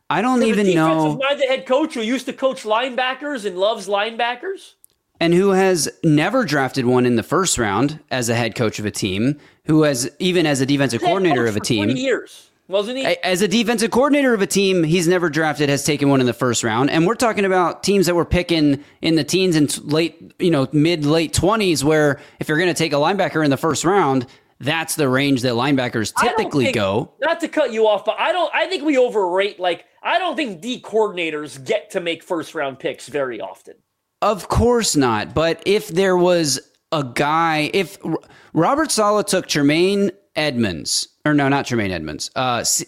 I don't even know. Defensive-minded head coach who used to coach linebackers and loves linebackers. And who has never drafted one in the first round as a head coach of a team, who has, even as a defensive coordinator of a team. 20 years, wasn't he? As a defensive coordinator of a team, he's never drafted, has taken one in the first round. And we're talking about teams that were picking in the teens and mid-late 20s, where if you're going to take a linebacker in the first round, that's the range that linebackers typically go. Not to cut you off, but I think we overrate, I don't think D coordinators get to make first-round picks very often. Of course not. But if there was a guy, if Robert Saleh took Tremaine Edmunds, or no, not Tremaine Edmunds. Was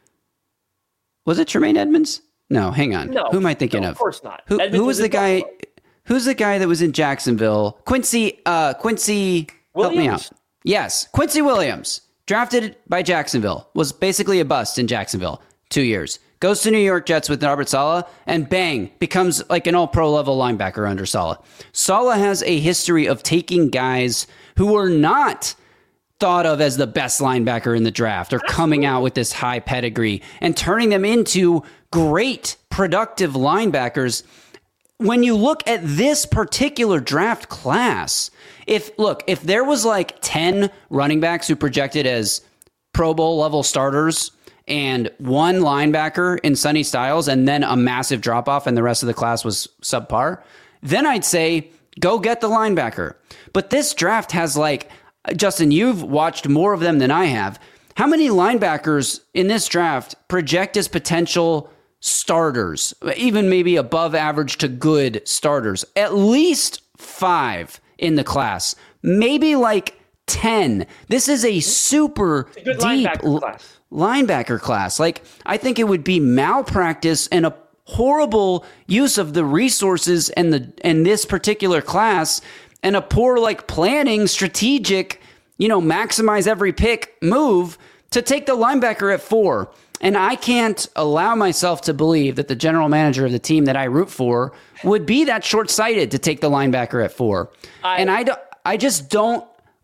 it Tremaine Edmunds? No, hang on. No, who am I thinking of? Of course not. Who was the guy? Who's the guy that was in Jacksonville? Quincy help me out. Yes, Quincy Williams, drafted by Jacksonville, was basically a bust in Jacksonville. 2 years. Goes to New York Jets with Robert Saleh, and bang, becomes like an all-pro level linebacker under Saleh. Saleh has a history of taking guys who were not thought of as the best linebacker in the draft or coming out with this high pedigree and turning them into great, productive linebackers. When you look at this particular draft class, if there was like 10 running backs who projected as Pro Bowl level starters and one linebacker in Sonny Styles and then a massive drop-off and the rest of the class was subpar, then I'd say go get the linebacker. But this draft has Justin, you've watched more of them than I have. How many linebackers in this draft project as potential starters, even maybe above average to good starters? At least 5 in the class, maybe 10. This is a super deep linebacker class. I think it would be malpractice and a horrible use of the resources and this particular class, and a poor planning, strategic, maximize every pick move to take the linebacker at 4. And I can't allow myself to believe that the general manager of the team that I root for would be that short-sighted to take the linebacker at 4. I just don't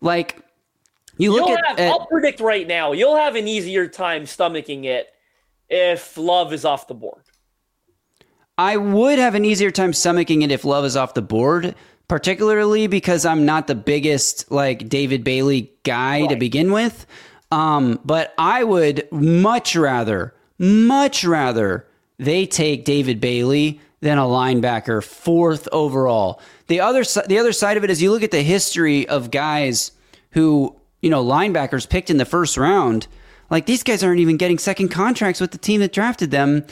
I'll predict right now, you'll have an easier time stomaching it if Love is off the board. I would have an easier time stomaching it if Love is off the board, particularly because I'm not the biggest David Bailey guy to begin with. But I would much rather they take David Bailey than a linebacker 4th overall. The other side of it is you look at the history of guys who, linebackers picked in the first round. These guys aren't even getting second contracts with the team that drafted them.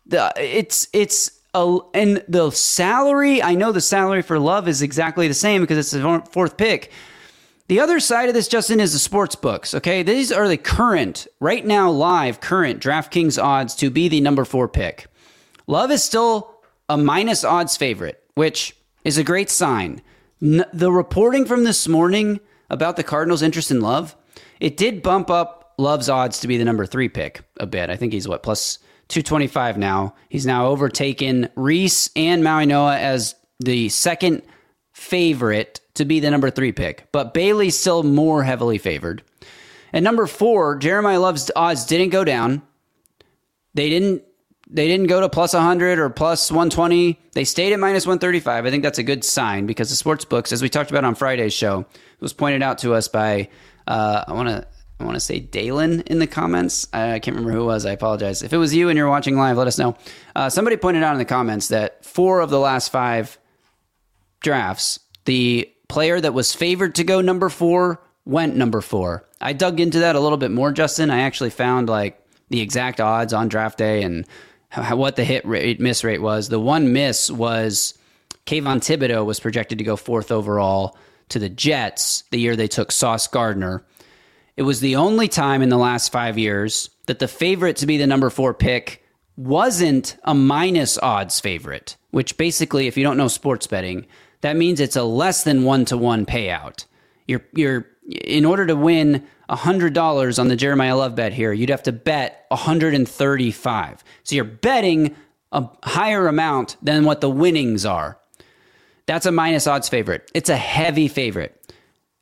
And the salary, I know the salary for Love is exactly the same because it's the 4th pick. The other side of this, Justin, is the sports books, okay? These are the current DraftKings odds to be the number 4 pick. Love is still a minus odds favorite, which is a great sign. The reporting from this morning about the Cardinals' interest in Love, it did bump up Love's odds to be the number 3 pick a bit. I think he's plus 225 now. He's now overtaken Reese and Maui Noah as the second favorite to be the number 3 pick, but Bailey's still more heavily favored. At number 4, Jeremiah Love's odds didn't go down. They didn't go to plus 100 or plus 120. They stayed at minus 135. I think that's a good sign because the sports books, as we talked about on Friday's show, it was pointed out to us by I want to say Dalen in the comments. I can't remember who it was. I apologize. If it was you and you're watching live, let us know. Somebody pointed out in the comments that 4 of the last 5 drafts, the player that was favored to go number 4 went number 4. I dug into that a little bit more, Justin. I actually found the exact odds on draft day and what the hit rate, miss rate was. The one miss was Kayvon Thibodeau was projected to go 4th overall to the Jets the year they took Sauce Gardner. It was the only time in the last 5 years that the favorite to be the number 4 pick wasn't a minus odds favorite, which basically, if you don't know sports betting, that means it's a less than 1-to-1 payout. You're in order to win $100 on the Jeremiah Love bet here, you'd have to bet $135. So you're betting a higher amount than what the winnings are. That's a minus odds favorite. It's a heavy favorite.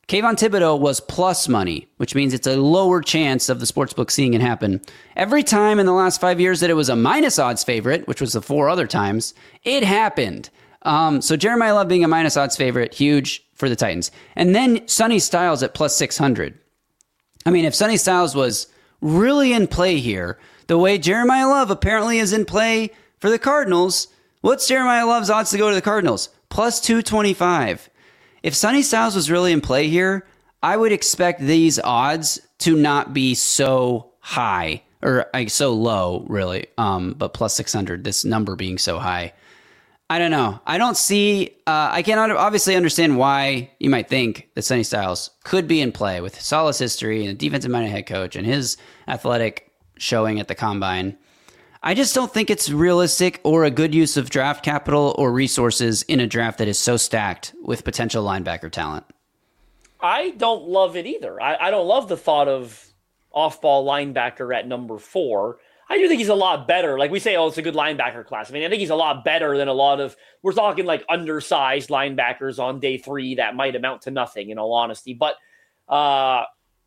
Kayvon Thibodeau was plus money, which means it's a lower chance of the sportsbook seeing it happen. Every time in the last 5 years that it was a minus odds favorite, which was the 4 other times, it happened. So Jeremiah Love being a minus odds favorite, huge for the Titans. And then Sonny Styles at plus 600. I mean, if Sonny Styles was really in play here, the way Jeremiah Love apparently is in play for the Cardinals, what's Jeremiah Love's odds to go to the Cardinals? Plus 225. If Sonny Styles was really in play here, I would expect these odds to not be so high or so low, really. But plus 600, this number being so high. I don't know. I don't see. I cannot obviously understand why you might think that Sonny Styles could be in play with Saleh's history and a defensive-minded head coach and his athletic showing at the combine. I just don't think it's realistic or a good use of draft capital or resources in a draft that is so stacked with potential linebacker talent. I don't love it either. I don't love the thought of off-ball linebacker at number 4. I do think he's a lot better. Like we say, it's a good linebacker class. I mean, I think he's a lot better than a lot of, we're talking like undersized linebackers on day 3 that might amount to nothing, in all honesty. But yeah,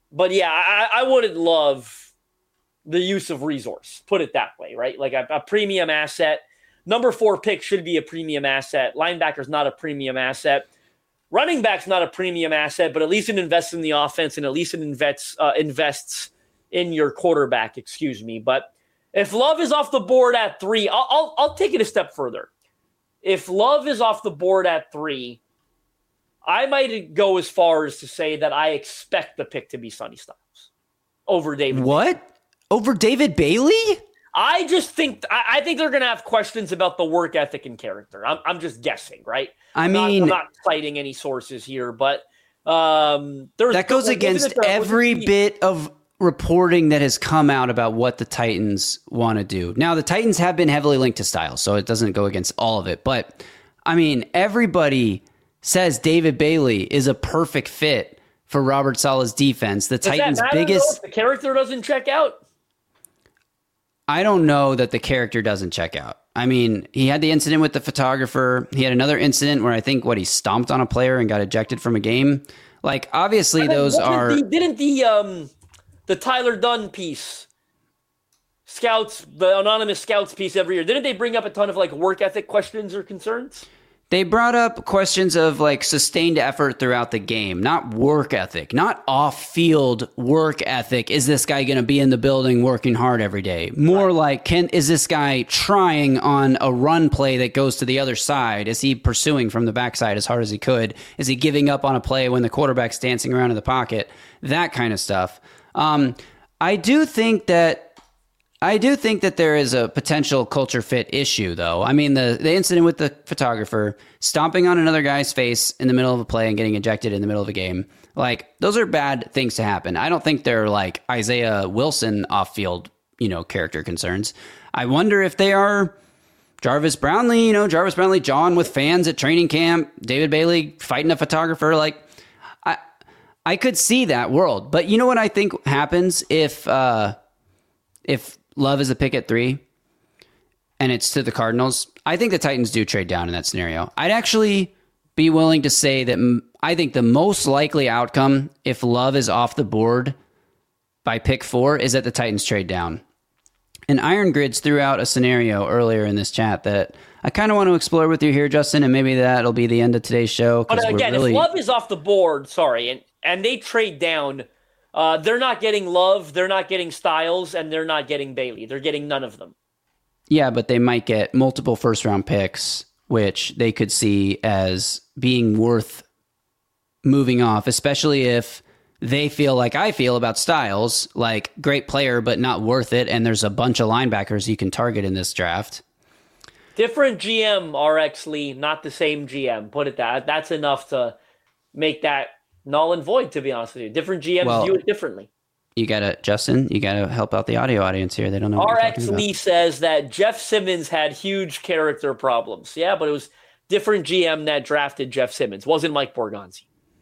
I wouldn't love the use of resource, put it that way, right? Like a premium asset. Number 4 pick should be a premium asset. Linebacker's not a premium asset. Running back's not a premium asset, but at least it invests in the offense and at least it invests in your quarterback, But if Love is off the board at 3, I'll take it a step further. If Love is off the board at 3, I might go as far as to say that I expect the pick to be Sonny Styles over David. What? Over David Bailey? I just think I think they're going to have questions about the work ethic and character. I'm just guessing, right? I mean, I'm not citing any sources here, but that goes against every bit of reporting that has come out about what the Titans want to do. Now, the Titans have been heavily linked to Styles, so it doesn't go against all of it. But I mean, everybody says David Bailey is a perfect fit for Robert Saleh's defense. The Titans' biggest, if the character doesn't check out. I don't know that the character doesn't check out. I mean, he had the incident with the photographer. He had another incident where I think he stomped on a player and got ejected from a game. Like, obviously, those are. Didn't the Tyler Dunn piece, the anonymous scouts piece every year, didn't they bring up a ton of like work ethic questions or concerns? They brought up questions of like sustained effort throughout the game, not work ethic, not off-field work ethic. Is this guy going to be in the building working hard every day? More like, is this guy trying on a run play that goes to the other side? Is he pursuing from the backside as hard as he could? Is he giving up on a play when the quarterback's dancing around in the pocket? That kind of stuff. I do think that there is a potential culture fit issue, though. I mean, the incident with the photographer stomping on another guy's face in the middle of a play and getting ejected in the middle of a game, like, those are bad things to happen. I don't think they're like Isaiah Wilson off-field, character concerns. I wonder if they are Jarvis Brownlee, John with fans at training camp, David Bailey fighting a photographer. Like, I could see that world. But you know what I think happens if Love is a pick at 3 and it's to the Cardinals? I think the Titans do trade down in that scenario. I'd actually be willing to say that I think the most likely outcome if Love is off the board by pick 4 is that the Titans trade down. And Iron Grids threw out a scenario earlier in this chat that I kind of want to explore with you here, Justin, and maybe that'll be the end of today's show. But again, if Love is off the board, and they trade down, they're not getting Love, they're not getting Styles, and they're not getting Bailey. They're getting none of them. Yeah, but they might get multiple first-round picks, which they could see as being worth moving off, especially if they feel like I feel about Styles, like great player, but not worth it, and there's a bunch of linebackers you can target in this draft. Different GM, RX Lee, not the same GM. Put it that. That's enough to make that null and void, to be honest with you. Different GMs view it differently. Justin, you gotta help out the audio audience here. They don't know what RX Lee says that Jeff Simmons had huge character problems. Yeah, but it was different GM that drafted Jeff Simmons. Wasn't Mike Borgonzi.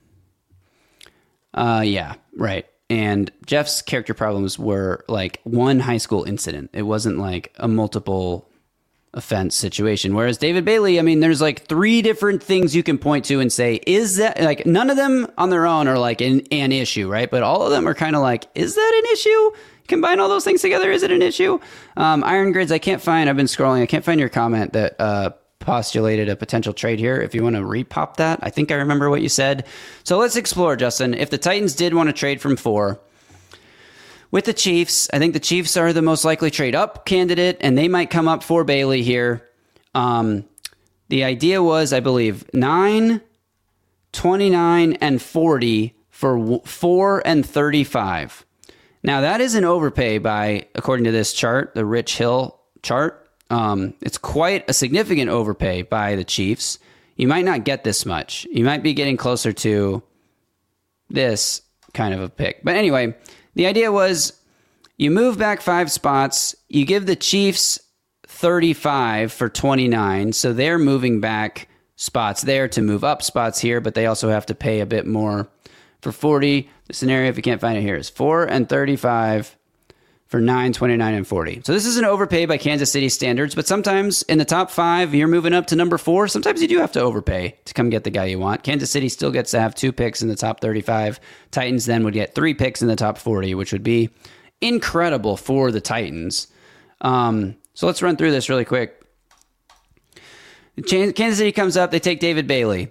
Yeah, right. And Jeff's character problems were like one high school incident. It wasn't like a multiple offense situation. Whereas David Bailey, I mean, there's like 3 different things you can point to and say, is that, like, none of them on their own are like an issue, right? But all of them are kind of like, is that an issue? Combine all those things together, is it an issue? Iron Grids, I've been scrolling, I can't find your comment that postulated a potential trade here. If you want to repop that, I think I remember what you said. So let's explore, Justin. If the Titans did want to trade from 4 with the Chiefs, I think the Chiefs are the most likely trade up candidate, and they might come up for Bailey here. The idea was, I believe, 9, 29, and 40 for 4 and 35. Now, that is an overpay by, according to this chart, the Rich Hill chart. It's quite a significant overpay by the Chiefs. You might not get this much. You might be getting closer to this kind of a pick. But anyway, the idea was you move back 5 spots, you give the Chiefs 35 for 29, so they're moving back spots there to move up spots here, but they also have to pay a bit more for 40. The scenario, if you can't find it here, is 4 and 35 for 9, 29, and 40. So this is an overpay by Kansas City standards, but sometimes in the top 5, you're moving up to number 4. Sometimes you do have to overpay to come get the guy you want. Kansas City still gets to have 2 picks in the top 35. Titans then would get 3 picks in the top 40, which would be incredible for the Titans. So let's run through this really quick. Kansas City comes up. They take David Bailey.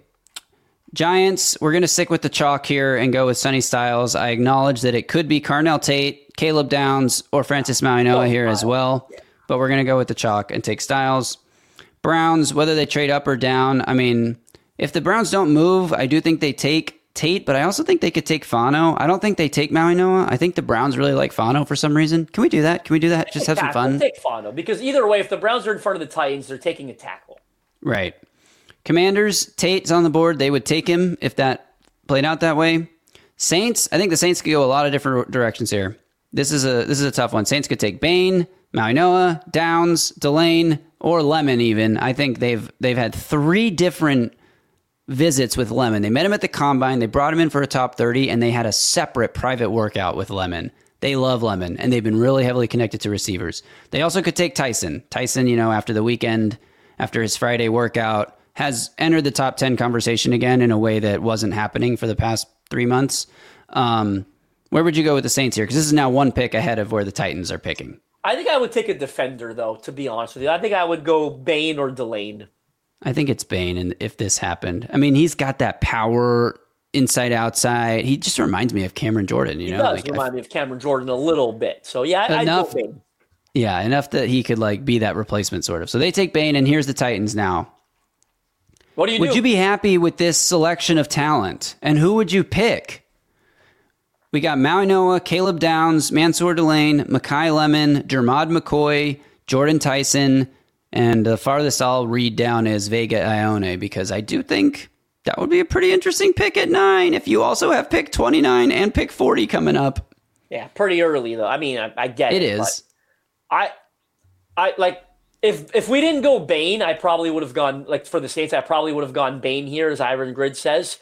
Giants, we're going to stick with the chalk here and go with Sonny Styles. I acknowledge that it could be Carnell Tate, Caleb Downs, or Francis Mauigoa here as well. But we're going to go with the chalk and take Styles. Browns, whether they trade up or down, I mean, if the Browns don't move, I do think they take Tate, but I also think they could take Fano. I don't think they take Mauigoa. I think the Browns really like Fano for some reason. Can we do that? Just have some fun? Take Fano, because either way, if the Browns are in front of the Titans, they're taking a tackle. Right. Commanders, Tate's on the board. They would take him if that played out that way. Saints, I think the Saints could go a lot of different directions here. This is a tough one. Saints could take Bain, Mauigoa, Downs, Delane, or Lemon even. I think they've had 3 different visits with Lemon. They met him at the Combine. They brought him in for a top 30, and they had a separate private workout with Lemon. They love Lemon, and they've been really heavily connected to receivers. They also could take Tyson. Tyson, after the weekend, after his Friday workout, has entered the top 10 conversation again in a way that wasn't happening for the past 3 months. Where would you go with the Saints here? Because this is now 1 pick ahead of where the Titans are picking. I think I would take a defender, though, to be honest with you. I think I would go Bain or Delane. I think it's Bain, and if this happened. I mean, he's got that power inside, outside. He just reminds me of Cameron Jordan, He does remind me of Cameron Jordan a little bit. So, yeah, I'd go Bain. Yeah, enough that he could be that replacement, sort of. So they take Bain, and here's the Titans now. What do you do? Would you be happy with this selection of talent? And who would you pick? We got Mauigoa, Caleb Downs, Mansour Delane, Makai Lemon, Jermod McCoy, Jordan Tyson, and the farthest I'll read down is Vega Ione, because I do think that would be a pretty interesting pick at 9 if you also have pick 29 and pick 40 coming up. Yeah, pretty early, though. I mean, I get it. It is. I like... If we didn't go Bain, I probably would have gone, for the Saints, I probably would have gone Bain here, as Iron Grid says.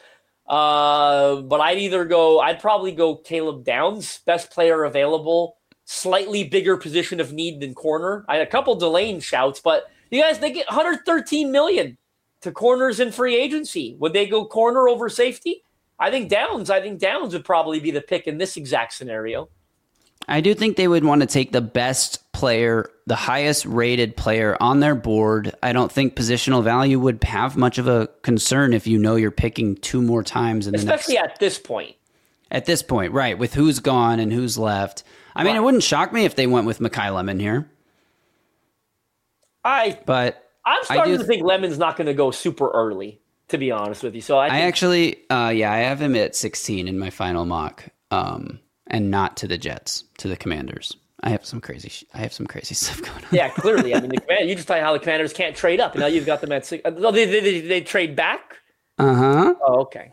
But I'd probably go Caleb Downs, best player available, slightly bigger position of need than corner. I had a couple Delane shouts, but you guys, they get $113 million to corners in free agency. Would they go corner over safety? I think Downs would probably be the pick in this exact scenario. I do think they would want to take the best player, the highest rated player on their board. I don't think positional value would have much of a concern if you're picking 2 more times in the next. Especially at this point. At this point, right, with who's gone and who's left. I mean, it wouldn't shock me if they went with Makai Lemon here. I'm starting to think Lemon's not going to go super early, to be honest with you. So I have him at 16 in my final mock. And not to the Jets, to the Commanders. I have some crazy stuff going on. Yeah, clearly. I mean, you just tell you how the Commanders can't trade up, and now you've got them at 6. They trade back? Uh-huh. Oh, okay.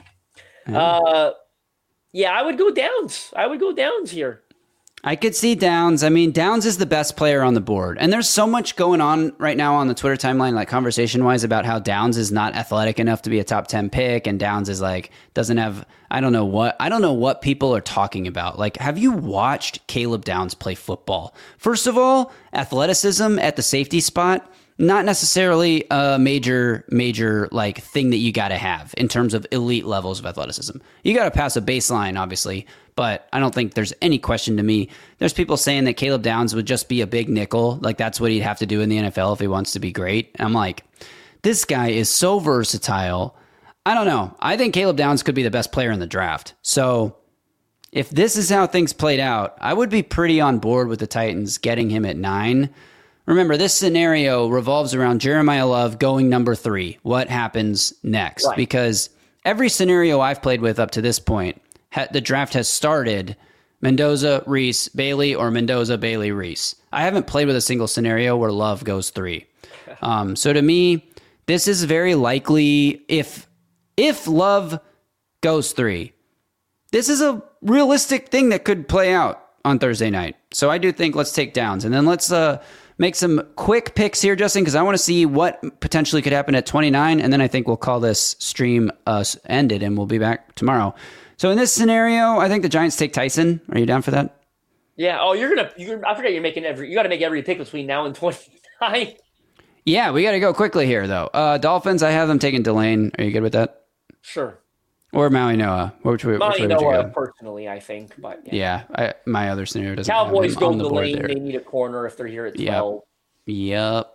Yeah, I would go Downs here. I could see Downs. I mean, Downs is the best player on the board. And there's so much going on right now on the Twitter timeline, conversation-wise, about how Downs is not athletic enough to be a top 10 pick, and Downs is doesn't have, I don't know what people are talking about. Have you watched Caleb Downs play football? First of all, athleticism at the safety spot not necessarily a major like thing that you got to have in terms of elite levels of athleticism. You got to pass a baseline, obviously, but I don't think there's any question to me. There's people saying that Caleb Downs would just be a big nickel. Like that's what he'd have to do in the NFL if he wants to be great. And I'm like, this guy is so versatile. I don't know. I think Caleb Downs could be the best player in the draft. So if this is how things played out, I would be pretty on board with the Titans getting him at 9. Remember, this scenario revolves around Jeremiah Love going number 3. What happens next? Right. Because every scenario I've played with up to this point, the draft has started Mendoza, Reese, Bailey, or Mendoza, Bailey, Reese. I haven't played with a single scenario where Love goes 3. So to me, this is very likely if Love goes 3. This is a realistic thing that could play out on Thursday night. So I do think let's take Downs. And then let's make some quick picks here, Justin, because I want to see what potentially could happen at 29. And then I think we'll call this stream ended and we'll be back tomorrow. So in this scenario, I think the Giants take Tyson. Are you down for that? Yeah. Oh, I forget you got to make every pick between now and 29. Yeah, we got to go quickly here, though. Dolphins, I have them taking Delane. Are you good with that? Sure. Or Maui Noah. Which way would you go? Personally, I think. But yeah, my other scenario doesn't Cowboys have him on go the board Delane. there. They need a corner if they're here at 12. Yep.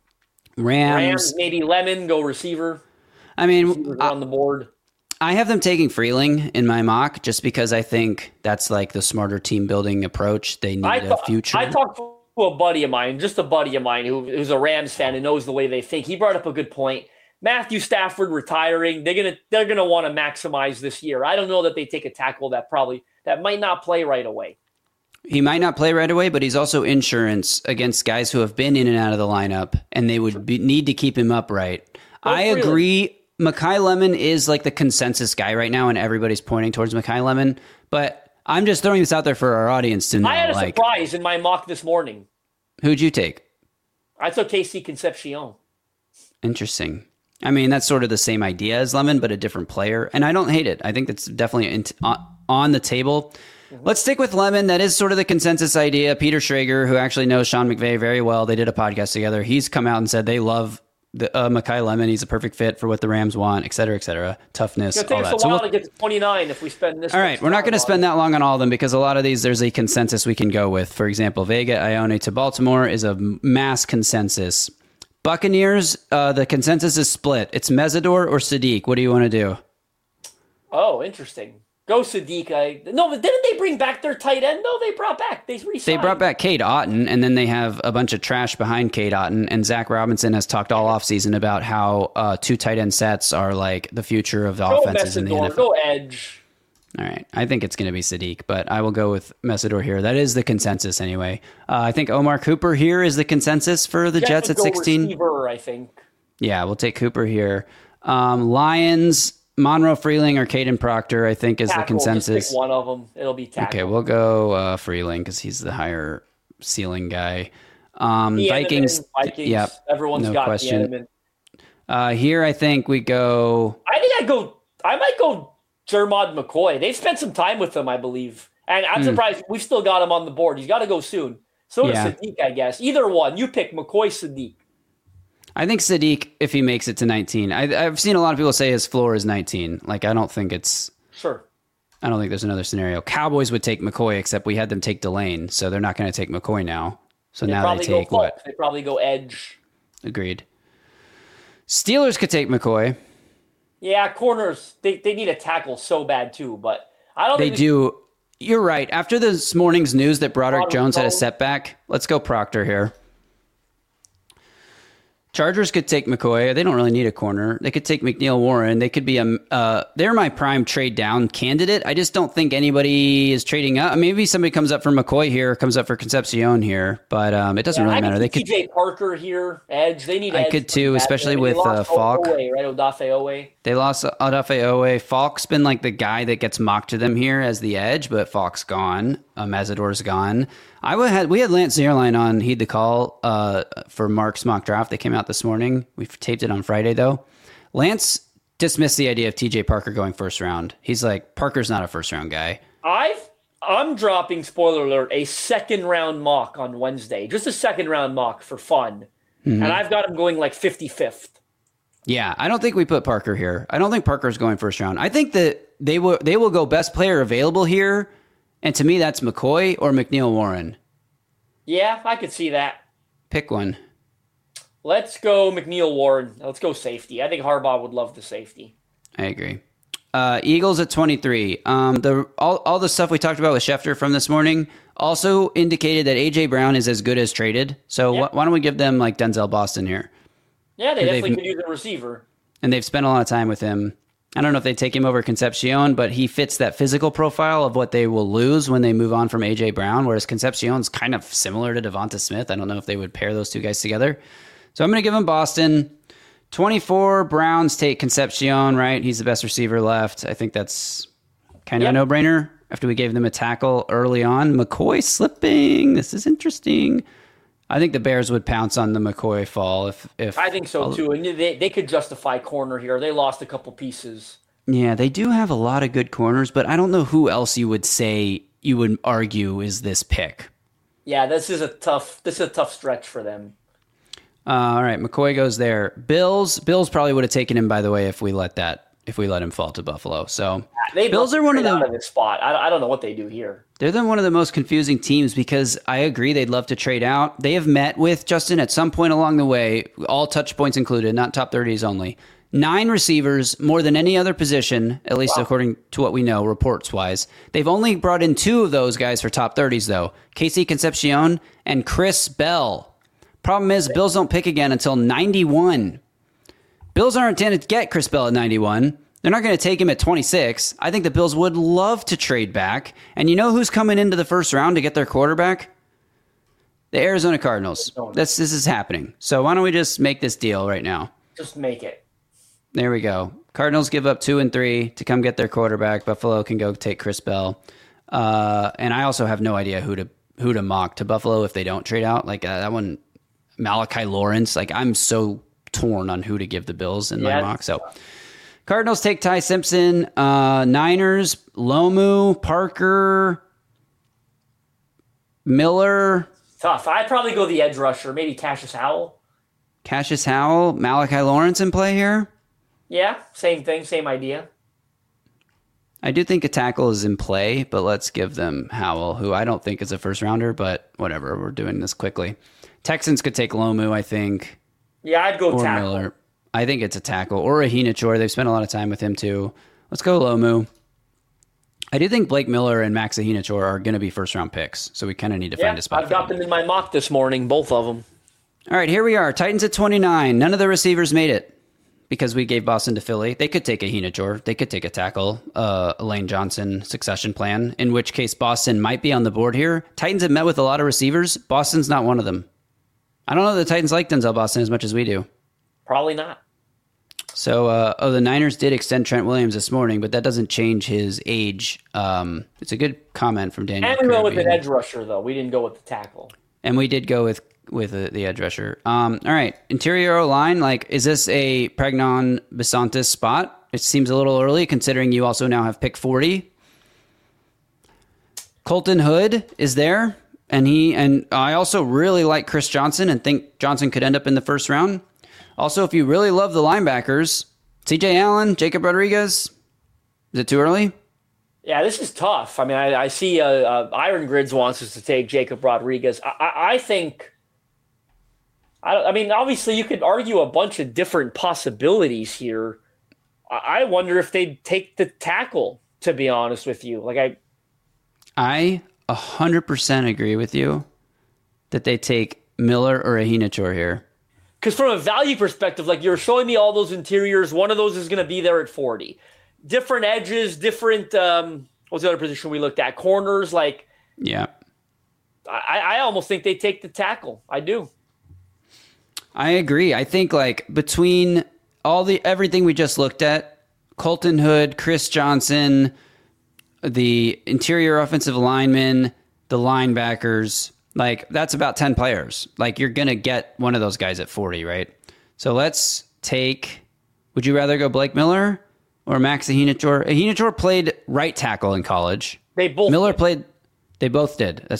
Rams, maybe Lemon, go receiver. I mean, on the board. I have them taking Freeling in my mock just because I think that's like the smarter team building approach. They need a future. I talked to a buddy of mine, who's a Rams fan and knows the way they think. He brought up a good point. Matthew Stafford retiring, they're gonna want to maximize this year. I don't know that they take a tackle that might not play right away. He might not play right away, but he's also insurance against guys who have been in and out of the lineup, and they would need to keep him upright. I agree. Mekhi Lemon is like the consensus guy right now, and everybody's pointing towards Mekhi Lemon. But I'm just throwing this out there for our audience to know. I had a surprise in my mock this morning. Who'd you take? I took KC Concepcion. Interesting. I mean, that's sort of the same idea as Lemon, but a different player. And I don't hate it. I think that's definitely on the table. Mm-hmm. Let's stick with Lemon. That is sort of the consensus idea. Peter Schrager, who actually knows Sean McVay very well, they did a podcast together. He's come out and said they love Mekhi Lemon. He's a perfect fit for what the Rams want, et cetera, toughness, all that. It takes a while to get to 29 if we spend this. All right, we're not going to spend that long on all of them because a lot of these, there's a consensus we can go with. For example, Vega Ione to Baltimore is a mass consensus. Buccaneers, the consensus is split. It's Mesidor or Sadiq. What do you want to do? Oh, interesting. Go Sadiq. No, but didn't they bring back their tight end? No, they brought back. They re-signed. They brought back Cade Otton, and then they have a bunch of trash behind Cade Otton. And Zach Robinson has talked all offseason about how 2 tight end sets are like the future of the offenses in the NFL. Go edge. All right. I think it's going to be Sadiq, but I will go with Mesidor here. That is the consensus anyway. I think Omar Cooper here is the consensus for the Jets at 16. Receiver, I think. Yeah, we'll take Cooper here. Lions, Monroe Freeling or Caden Proctor, I think, is the consensus. Just pick one of them. It'll be tackle. Okay, we'll go Freeling because he's the higher ceiling guy. Vikings. Yep. Everyone's got question. Here, I think we go. I might go Jermod McCoy. They've spent some time with him, I believe. And I'm surprised we've still got him on the board. He's got to go soon. So does Sadiq, I guess. Either one. You pick McCoy, Sadiq. I think Sadiq, if he makes it to 19. I've seen a lot of people say his floor is 19. Like, I don't think it's... Sure. I don't think there's another scenario. Cowboys would take McCoy, except we had them take Delane, so they're not going to take McCoy now. So now they take what? They probably go edge. Agreed. Steelers could take McCoy. Yeah, corners, they need a tackle so bad too, but I don't think they do. You're right. After this morning's news that Broderick Jones had a setback, let's go Proctor here. Chargers could take McCoy. They don't really need a corner. They could take McNeil Warren. They could be they're my prime trade down candidate. I just don't think anybody is trading up. Maybe somebody comes up for McCoy here, comes up for Concepcion here, but it doesn't really matter. They could TJ Parker here, edge. They need edge. I could too, especially with Falk. Odafe Owe. They lost Odafe Owe. Falk's been like the guy that gets mocked to them here as the edge, but Falk's gone. Mesidor's gone. We had Lance Zierlein on Heed the Call for Mark's mock draft. They came out this morning. We've taped it on Friday, though. Lance dismissed the idea of TJ Parker going first round. He's like, Parker's not a first round guy. I'm dropping, spoiler alert, a second round mock on Wednesday. Just a second round mock for fun. And I've got him going like 55th. Yeah, I don't think we put Parker here. I don't think Parker's going first round. I think that they will go best player available here, and to me that's McCoy or McNeil Warren. Yeah, I could see that. Pick one. Let's go McNeil Warren. Let's go safety. I think Harbaugh would love the safety. I agree. Eagles at 23. All the stuff we talked about with Schefter from this morning also indicated that A.J. Brown is as good as traded. So why don't we give them like Denzel Boston here? Yeah, they definitely could use a receiver. And they've spent a lot of time with him. I don't know if they take him over Concepcion, but he fits that physical profile of what they will lose when they move on from A.J. Brown, whereas Concepcion's kind of similar to Devonta Smith. I don't know if they would pair those two guys together. So I'm going to give him Boston. 24, Browns take Concepcion, right? He's the best receiver left. I think that's kind of a no-brainer after we gave them a tackle early on. McCoy slipping. This is interesting. I think the Bears would pounce on the McCoy fall. If I think so, too. And they could justify corner here. They lost a couple pieces. Yeah, they do have a lot of good corners, but I don't know who else you would say you would argue is this pick. Yeah, this is a tough stretch for them. All right, McCoy goes there. Bills probably would have taken him, by the way, if we let him fall to Buffalo. So Bills are one of the this spot. I don't know what they do here. They're one of the most confusing teams because I agree they'd love to trade out. They have met with Justin at some point along the way, all touch points included, not top 30s only. 9 receivers, more than any other position, at least according to what we know, reports wise. They've only brought in 2 of those guys for top 30s though, Casey Concepcion and Chris Bell. Problem is, Bills don't pick again until 91. Bills aren't intended to get Chris Bell at 91. They're not going to take him at 26. I think the Bills would love to trade back. And you know who's coming into the first round to get their quarterback? The Arizona Cardinals. This is happening. So why don't we just make this deal right now? Just make it. There we go. Cardinals give up 2 and 3 to come get their quarterback. Buffalo can go take Chris Bell. And I also have no idea who to mock to Buffalo if they don't trade out. Like that one... Malachi Lawrence. Like, I'm so torn on who to give the Bills in my mock. So, Cardinals take Ty Simpson. Niners, Lomu, Parker, Miller. Tough. I'd probably go the edge rusher. Maybe Cassius Howell. Malachi Lawrence in play here? Yeah, same thing, same idea. I do think a tackle is in play, but let's give them Howell, who I don't think is a first rounder, but whatever. We're doing this quickly. Texans could take Lomu, I think. Yeah, I'd go or tackle. Miller. I think it's a tackle. Or Ahina-Chor. They've spent a lot of time with him, too. Let's go Lomu. I do think Blake Miller and Max Ahina-Chor are going to be first-round picks, so we kind of need to find a spot. I've got them in my mock this morning, both of them. All right, here we are. Titans at 29. None of the receivers made it because we gave Boston to Philly. They could take Ahina-Chor. They could take a tackle, Lane Johnson succession plan, in which case Boston might be on the board here. Titans have met with a lot of receivers. Boston's not one of them. I don't know if the Titans like Denzel Boston as much as we do. Probably not. So, the Niners did extend Trent Williams this morning, but that doesn't change his age. It's a good comment from Daniel. And we went with an edge rusher, though. We didn't go with the tackle. And we did go with the edge rusher. All right, interior O-line, like, is this a Pregnon Besantis spot? It seems a little early, considering you also now have pick 40. Colton Hood is there. And I also really like Chris Johnson and think Johnson could end up in the first round. Also, if you really love the linebackers, CJ Allen, Jacob Rodriguez, is it too early? Yeah, this is tough. I mean, I see Iron Grids wants us to take Jacob Rodriguez. I think, I mean, obviously you could argue a bunch of different possibilities here. I wonder if they'd take the tackle, to be honest with you. Like I 100% agree with you that they take Miller or Ahina-Chor here. Because from a value perspective, like you're showing me all those interiors, one of those is going to be there at 40. Different edges, different, what's the other position we looked at? Corners, like. Yeah. I almost think they take the tackle. I do. I agree. I think like between everything we just looked at, Colton Hood, Chris Johnson, the interior offensive linemen, the linebackers, like that's about 10 players. Like you're going to get one of those guys at 40, right? So let's take, would you rather go Blake Miller or Max Ahina-Chor? Ahina-Chor played right tackle in college. They both Miller played, they both did. That's right.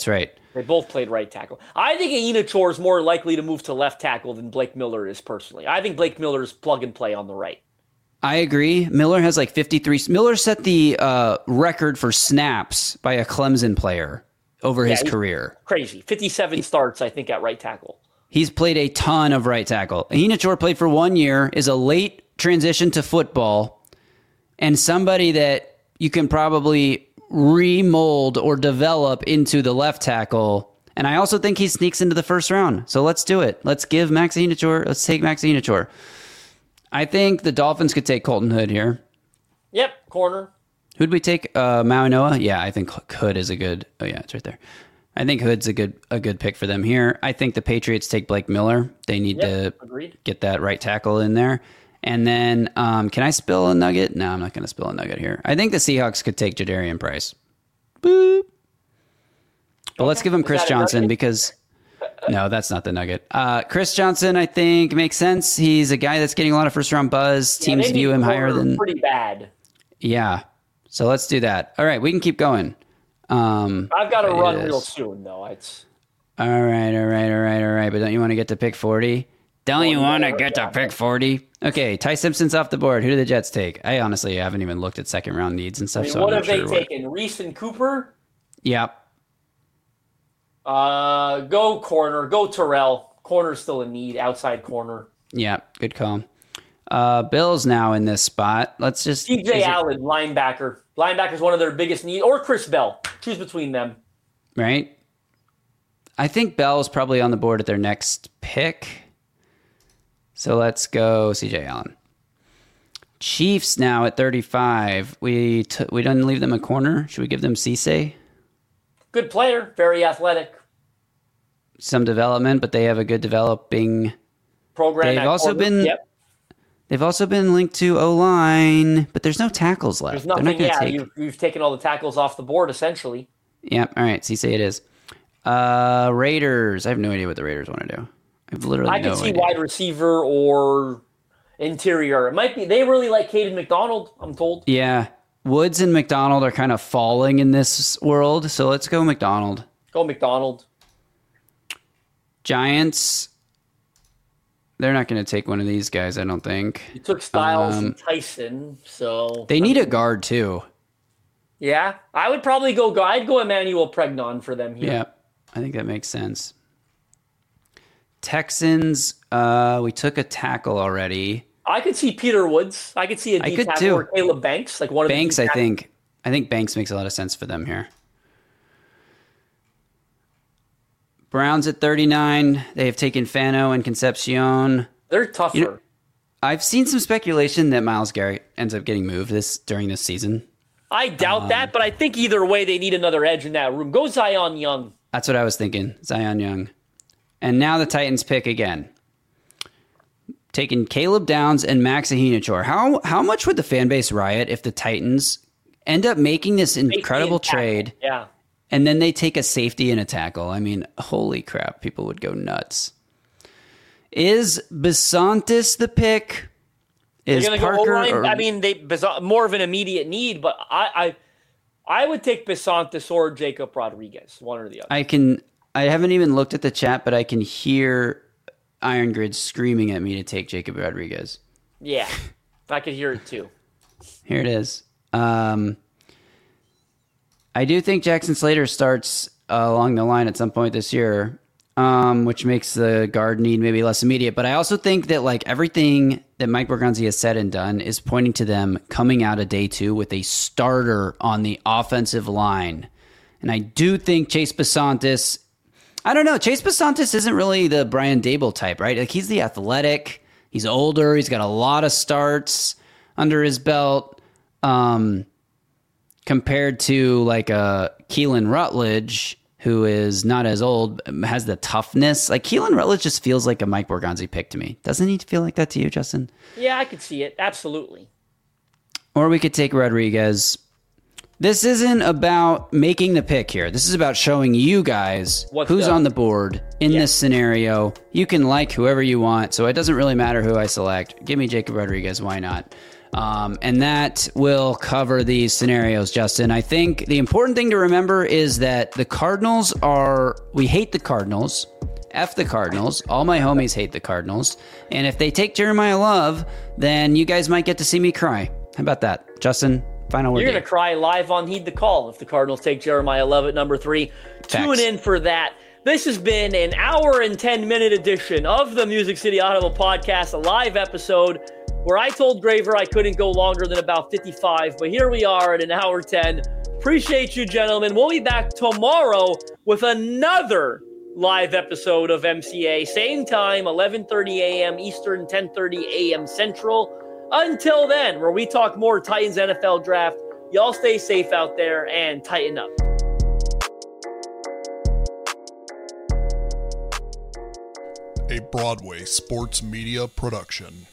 They both played right tackle. I think Iheanacho is more likely to move to left tackle than Blake Miller is personally. I think Blake Miller is plug and play on the right. I agree. Miller has like 53. Miller set the record for snaps by a Clemson player over his career. Crazy. 57 starts, I think, at right tackle. He's played a ton of right tackle. Iheanacho played for 1 year, is a late transition to football, and somebody that you can probably remold or develop into the left tackle. And I also think he sneaks into the first round. So let's do it. Let's give Max Iheanacho. Let's take Max Iheanacho. I think the Dolphins could take Colton Hood here. Yep, corner. Who'd we take? Mauanoa? Yeah, I think Hood is a good... Oh, yeah, it's right there. I think Hood's a good pick for them here. I think the Patriots take Blake Miller. They need to get that right tackle in there. And then, can I spill a nugget? No, I'm not going to spill a nugget here. I think the Seahawks could take Jadarian Price. Boop. But let's give him Chris Johnson because... No, that's not the nugget. Chris Johnson, I think, makes sense. He's a guy that's getting a lot of first-round buzz. Teams view him higher than... Pretty bad. Yeah. So let's do that. All right, we can keep going. I've got to run real soon, though. It's... All right. But don't you want to get to pick 40? Don't you want to get to pick 40? Okay, Ty Simpson's off the board. Who do the Jets take? I honestly haven't even looked at second-round needs and stuff. What have they taken? Reese and Cooper? Yep. Go corner. Go Terrell. Corner's still in need. Outside corner. Yeah, good call. Bills now in this spot. Let's just... TJ Allen, linebacker. Linebacker's one of their biggest needs. Or Chris Bell. Choose between them. Right? I think Bell's probably on the board at their next pick. So let's go CJ Allen. Chiefs now at 35. We didn't leave them a corner. Should we give them Cisse? Good player, very athletic. Some development, but they have a good developing program. They've also been linked to O-line, but there's no tackles left. There's nothing. You've taken all the tackles off the board essentially. Yep. All right. Cisse it is. Raiders. I have no idea what the Raiders want to do. I could see wide receiver or interior. It might be they really like Caden McDonald. I'm told. Yeah. Woods and McDonald are kind of falling in this world, so let's go McDonald. Go McDonald. Giants, they're not going to take one of these guys, I don't think. You took Styles and Tyson, so... They need a guard, too. Yeah, I would probably I'd go Emmanuel Pregnon for them here. Yeah, I think that makes sense. Texans, we took a tackle already. I could see Peter Woods. I could see a D tackle or Caleb Banks, like one of Banks. I think Banks makes a lot of sense for them here. Browns at 39. They have taken Fano and Concepcion. They're tougher. I've seen some speculation that Myles Garrett ends up getting moved during this season. I doubt that, but I think either way they need another edge in that room. Go Zion Young. That's what I was thinking. Zion Young. And now the Titans pick again. Taking Caleb Downs and Max Iheanacho. How much would the fan base riot if the Titans end up making this incredible trade? Yeah. And then they take a safety and a tackle. I mean, holy crap, people would go nuts. Is Bisontis the pick? Is Parker? I mean, more of an immediate need, but I would take Bisontis or Jacob Rodriguez, one or the other. I haven't even looked at the chat, but I can hear Iron Grid screaming at me to take Jacob Rodriguez. Yeah, I could hear it too. Here it is. I do think Jackson Slater starts along the line at some point this year, which makes the guard need maybe less immediate. But I also think that like everything that Mike Borgonzi has said and done is pointing to them coming out of day 2 with a starter on the offensive line. And I do think Chase Bisontis, I don't know, Chase Bisontis isn't really the Brian Dable type, right? Like he's the athletic, he's older, he's got a lot of starts under his belt. Compared to like a Keelan Rutledge, who is not as old, has the toughness. Like Keelan Rutledge just feels like a Mike Borgonzi pick to me. Doesn't he feel like that to you, Justin? Yeah, I could see it. Absolutely. Or we could take Rodriguez. This isn't about making the pick here. This is about showing you guys who's on the board in this scenario. You can like whoever you want, so it doesn't really matter who I select. Give me Jacob Rodriguez. Why not? And that will cover these scenarios, Justin. I think the important thing to remember is that the Cardinals we hate the Cardinals. F the Cardinals. All my homies hate the Cardinals. And if they take Jeremiah Love, then you guys might get to see me cry. How about that? Justin, final word. You're going to cry live on Heed the Call if the Cardinals take Jeremiah Love at number 3. Tune in for that. This has been an hour and 10-minute edition of the Music City Audible Podcast, a live episode where I told Graver I couldn't go longer than about 55, but here we are at an hour 10. Appreciate you, gentlemen. We'll be back tomorrow with another live episode of MCA. Same time, 11:30 a.m. Eastern, 10:30 a.m. Central. Until then, where we talk more Titans NFL draft. Y'all stay safe out there and tighten up. A Broadway Sports Media production.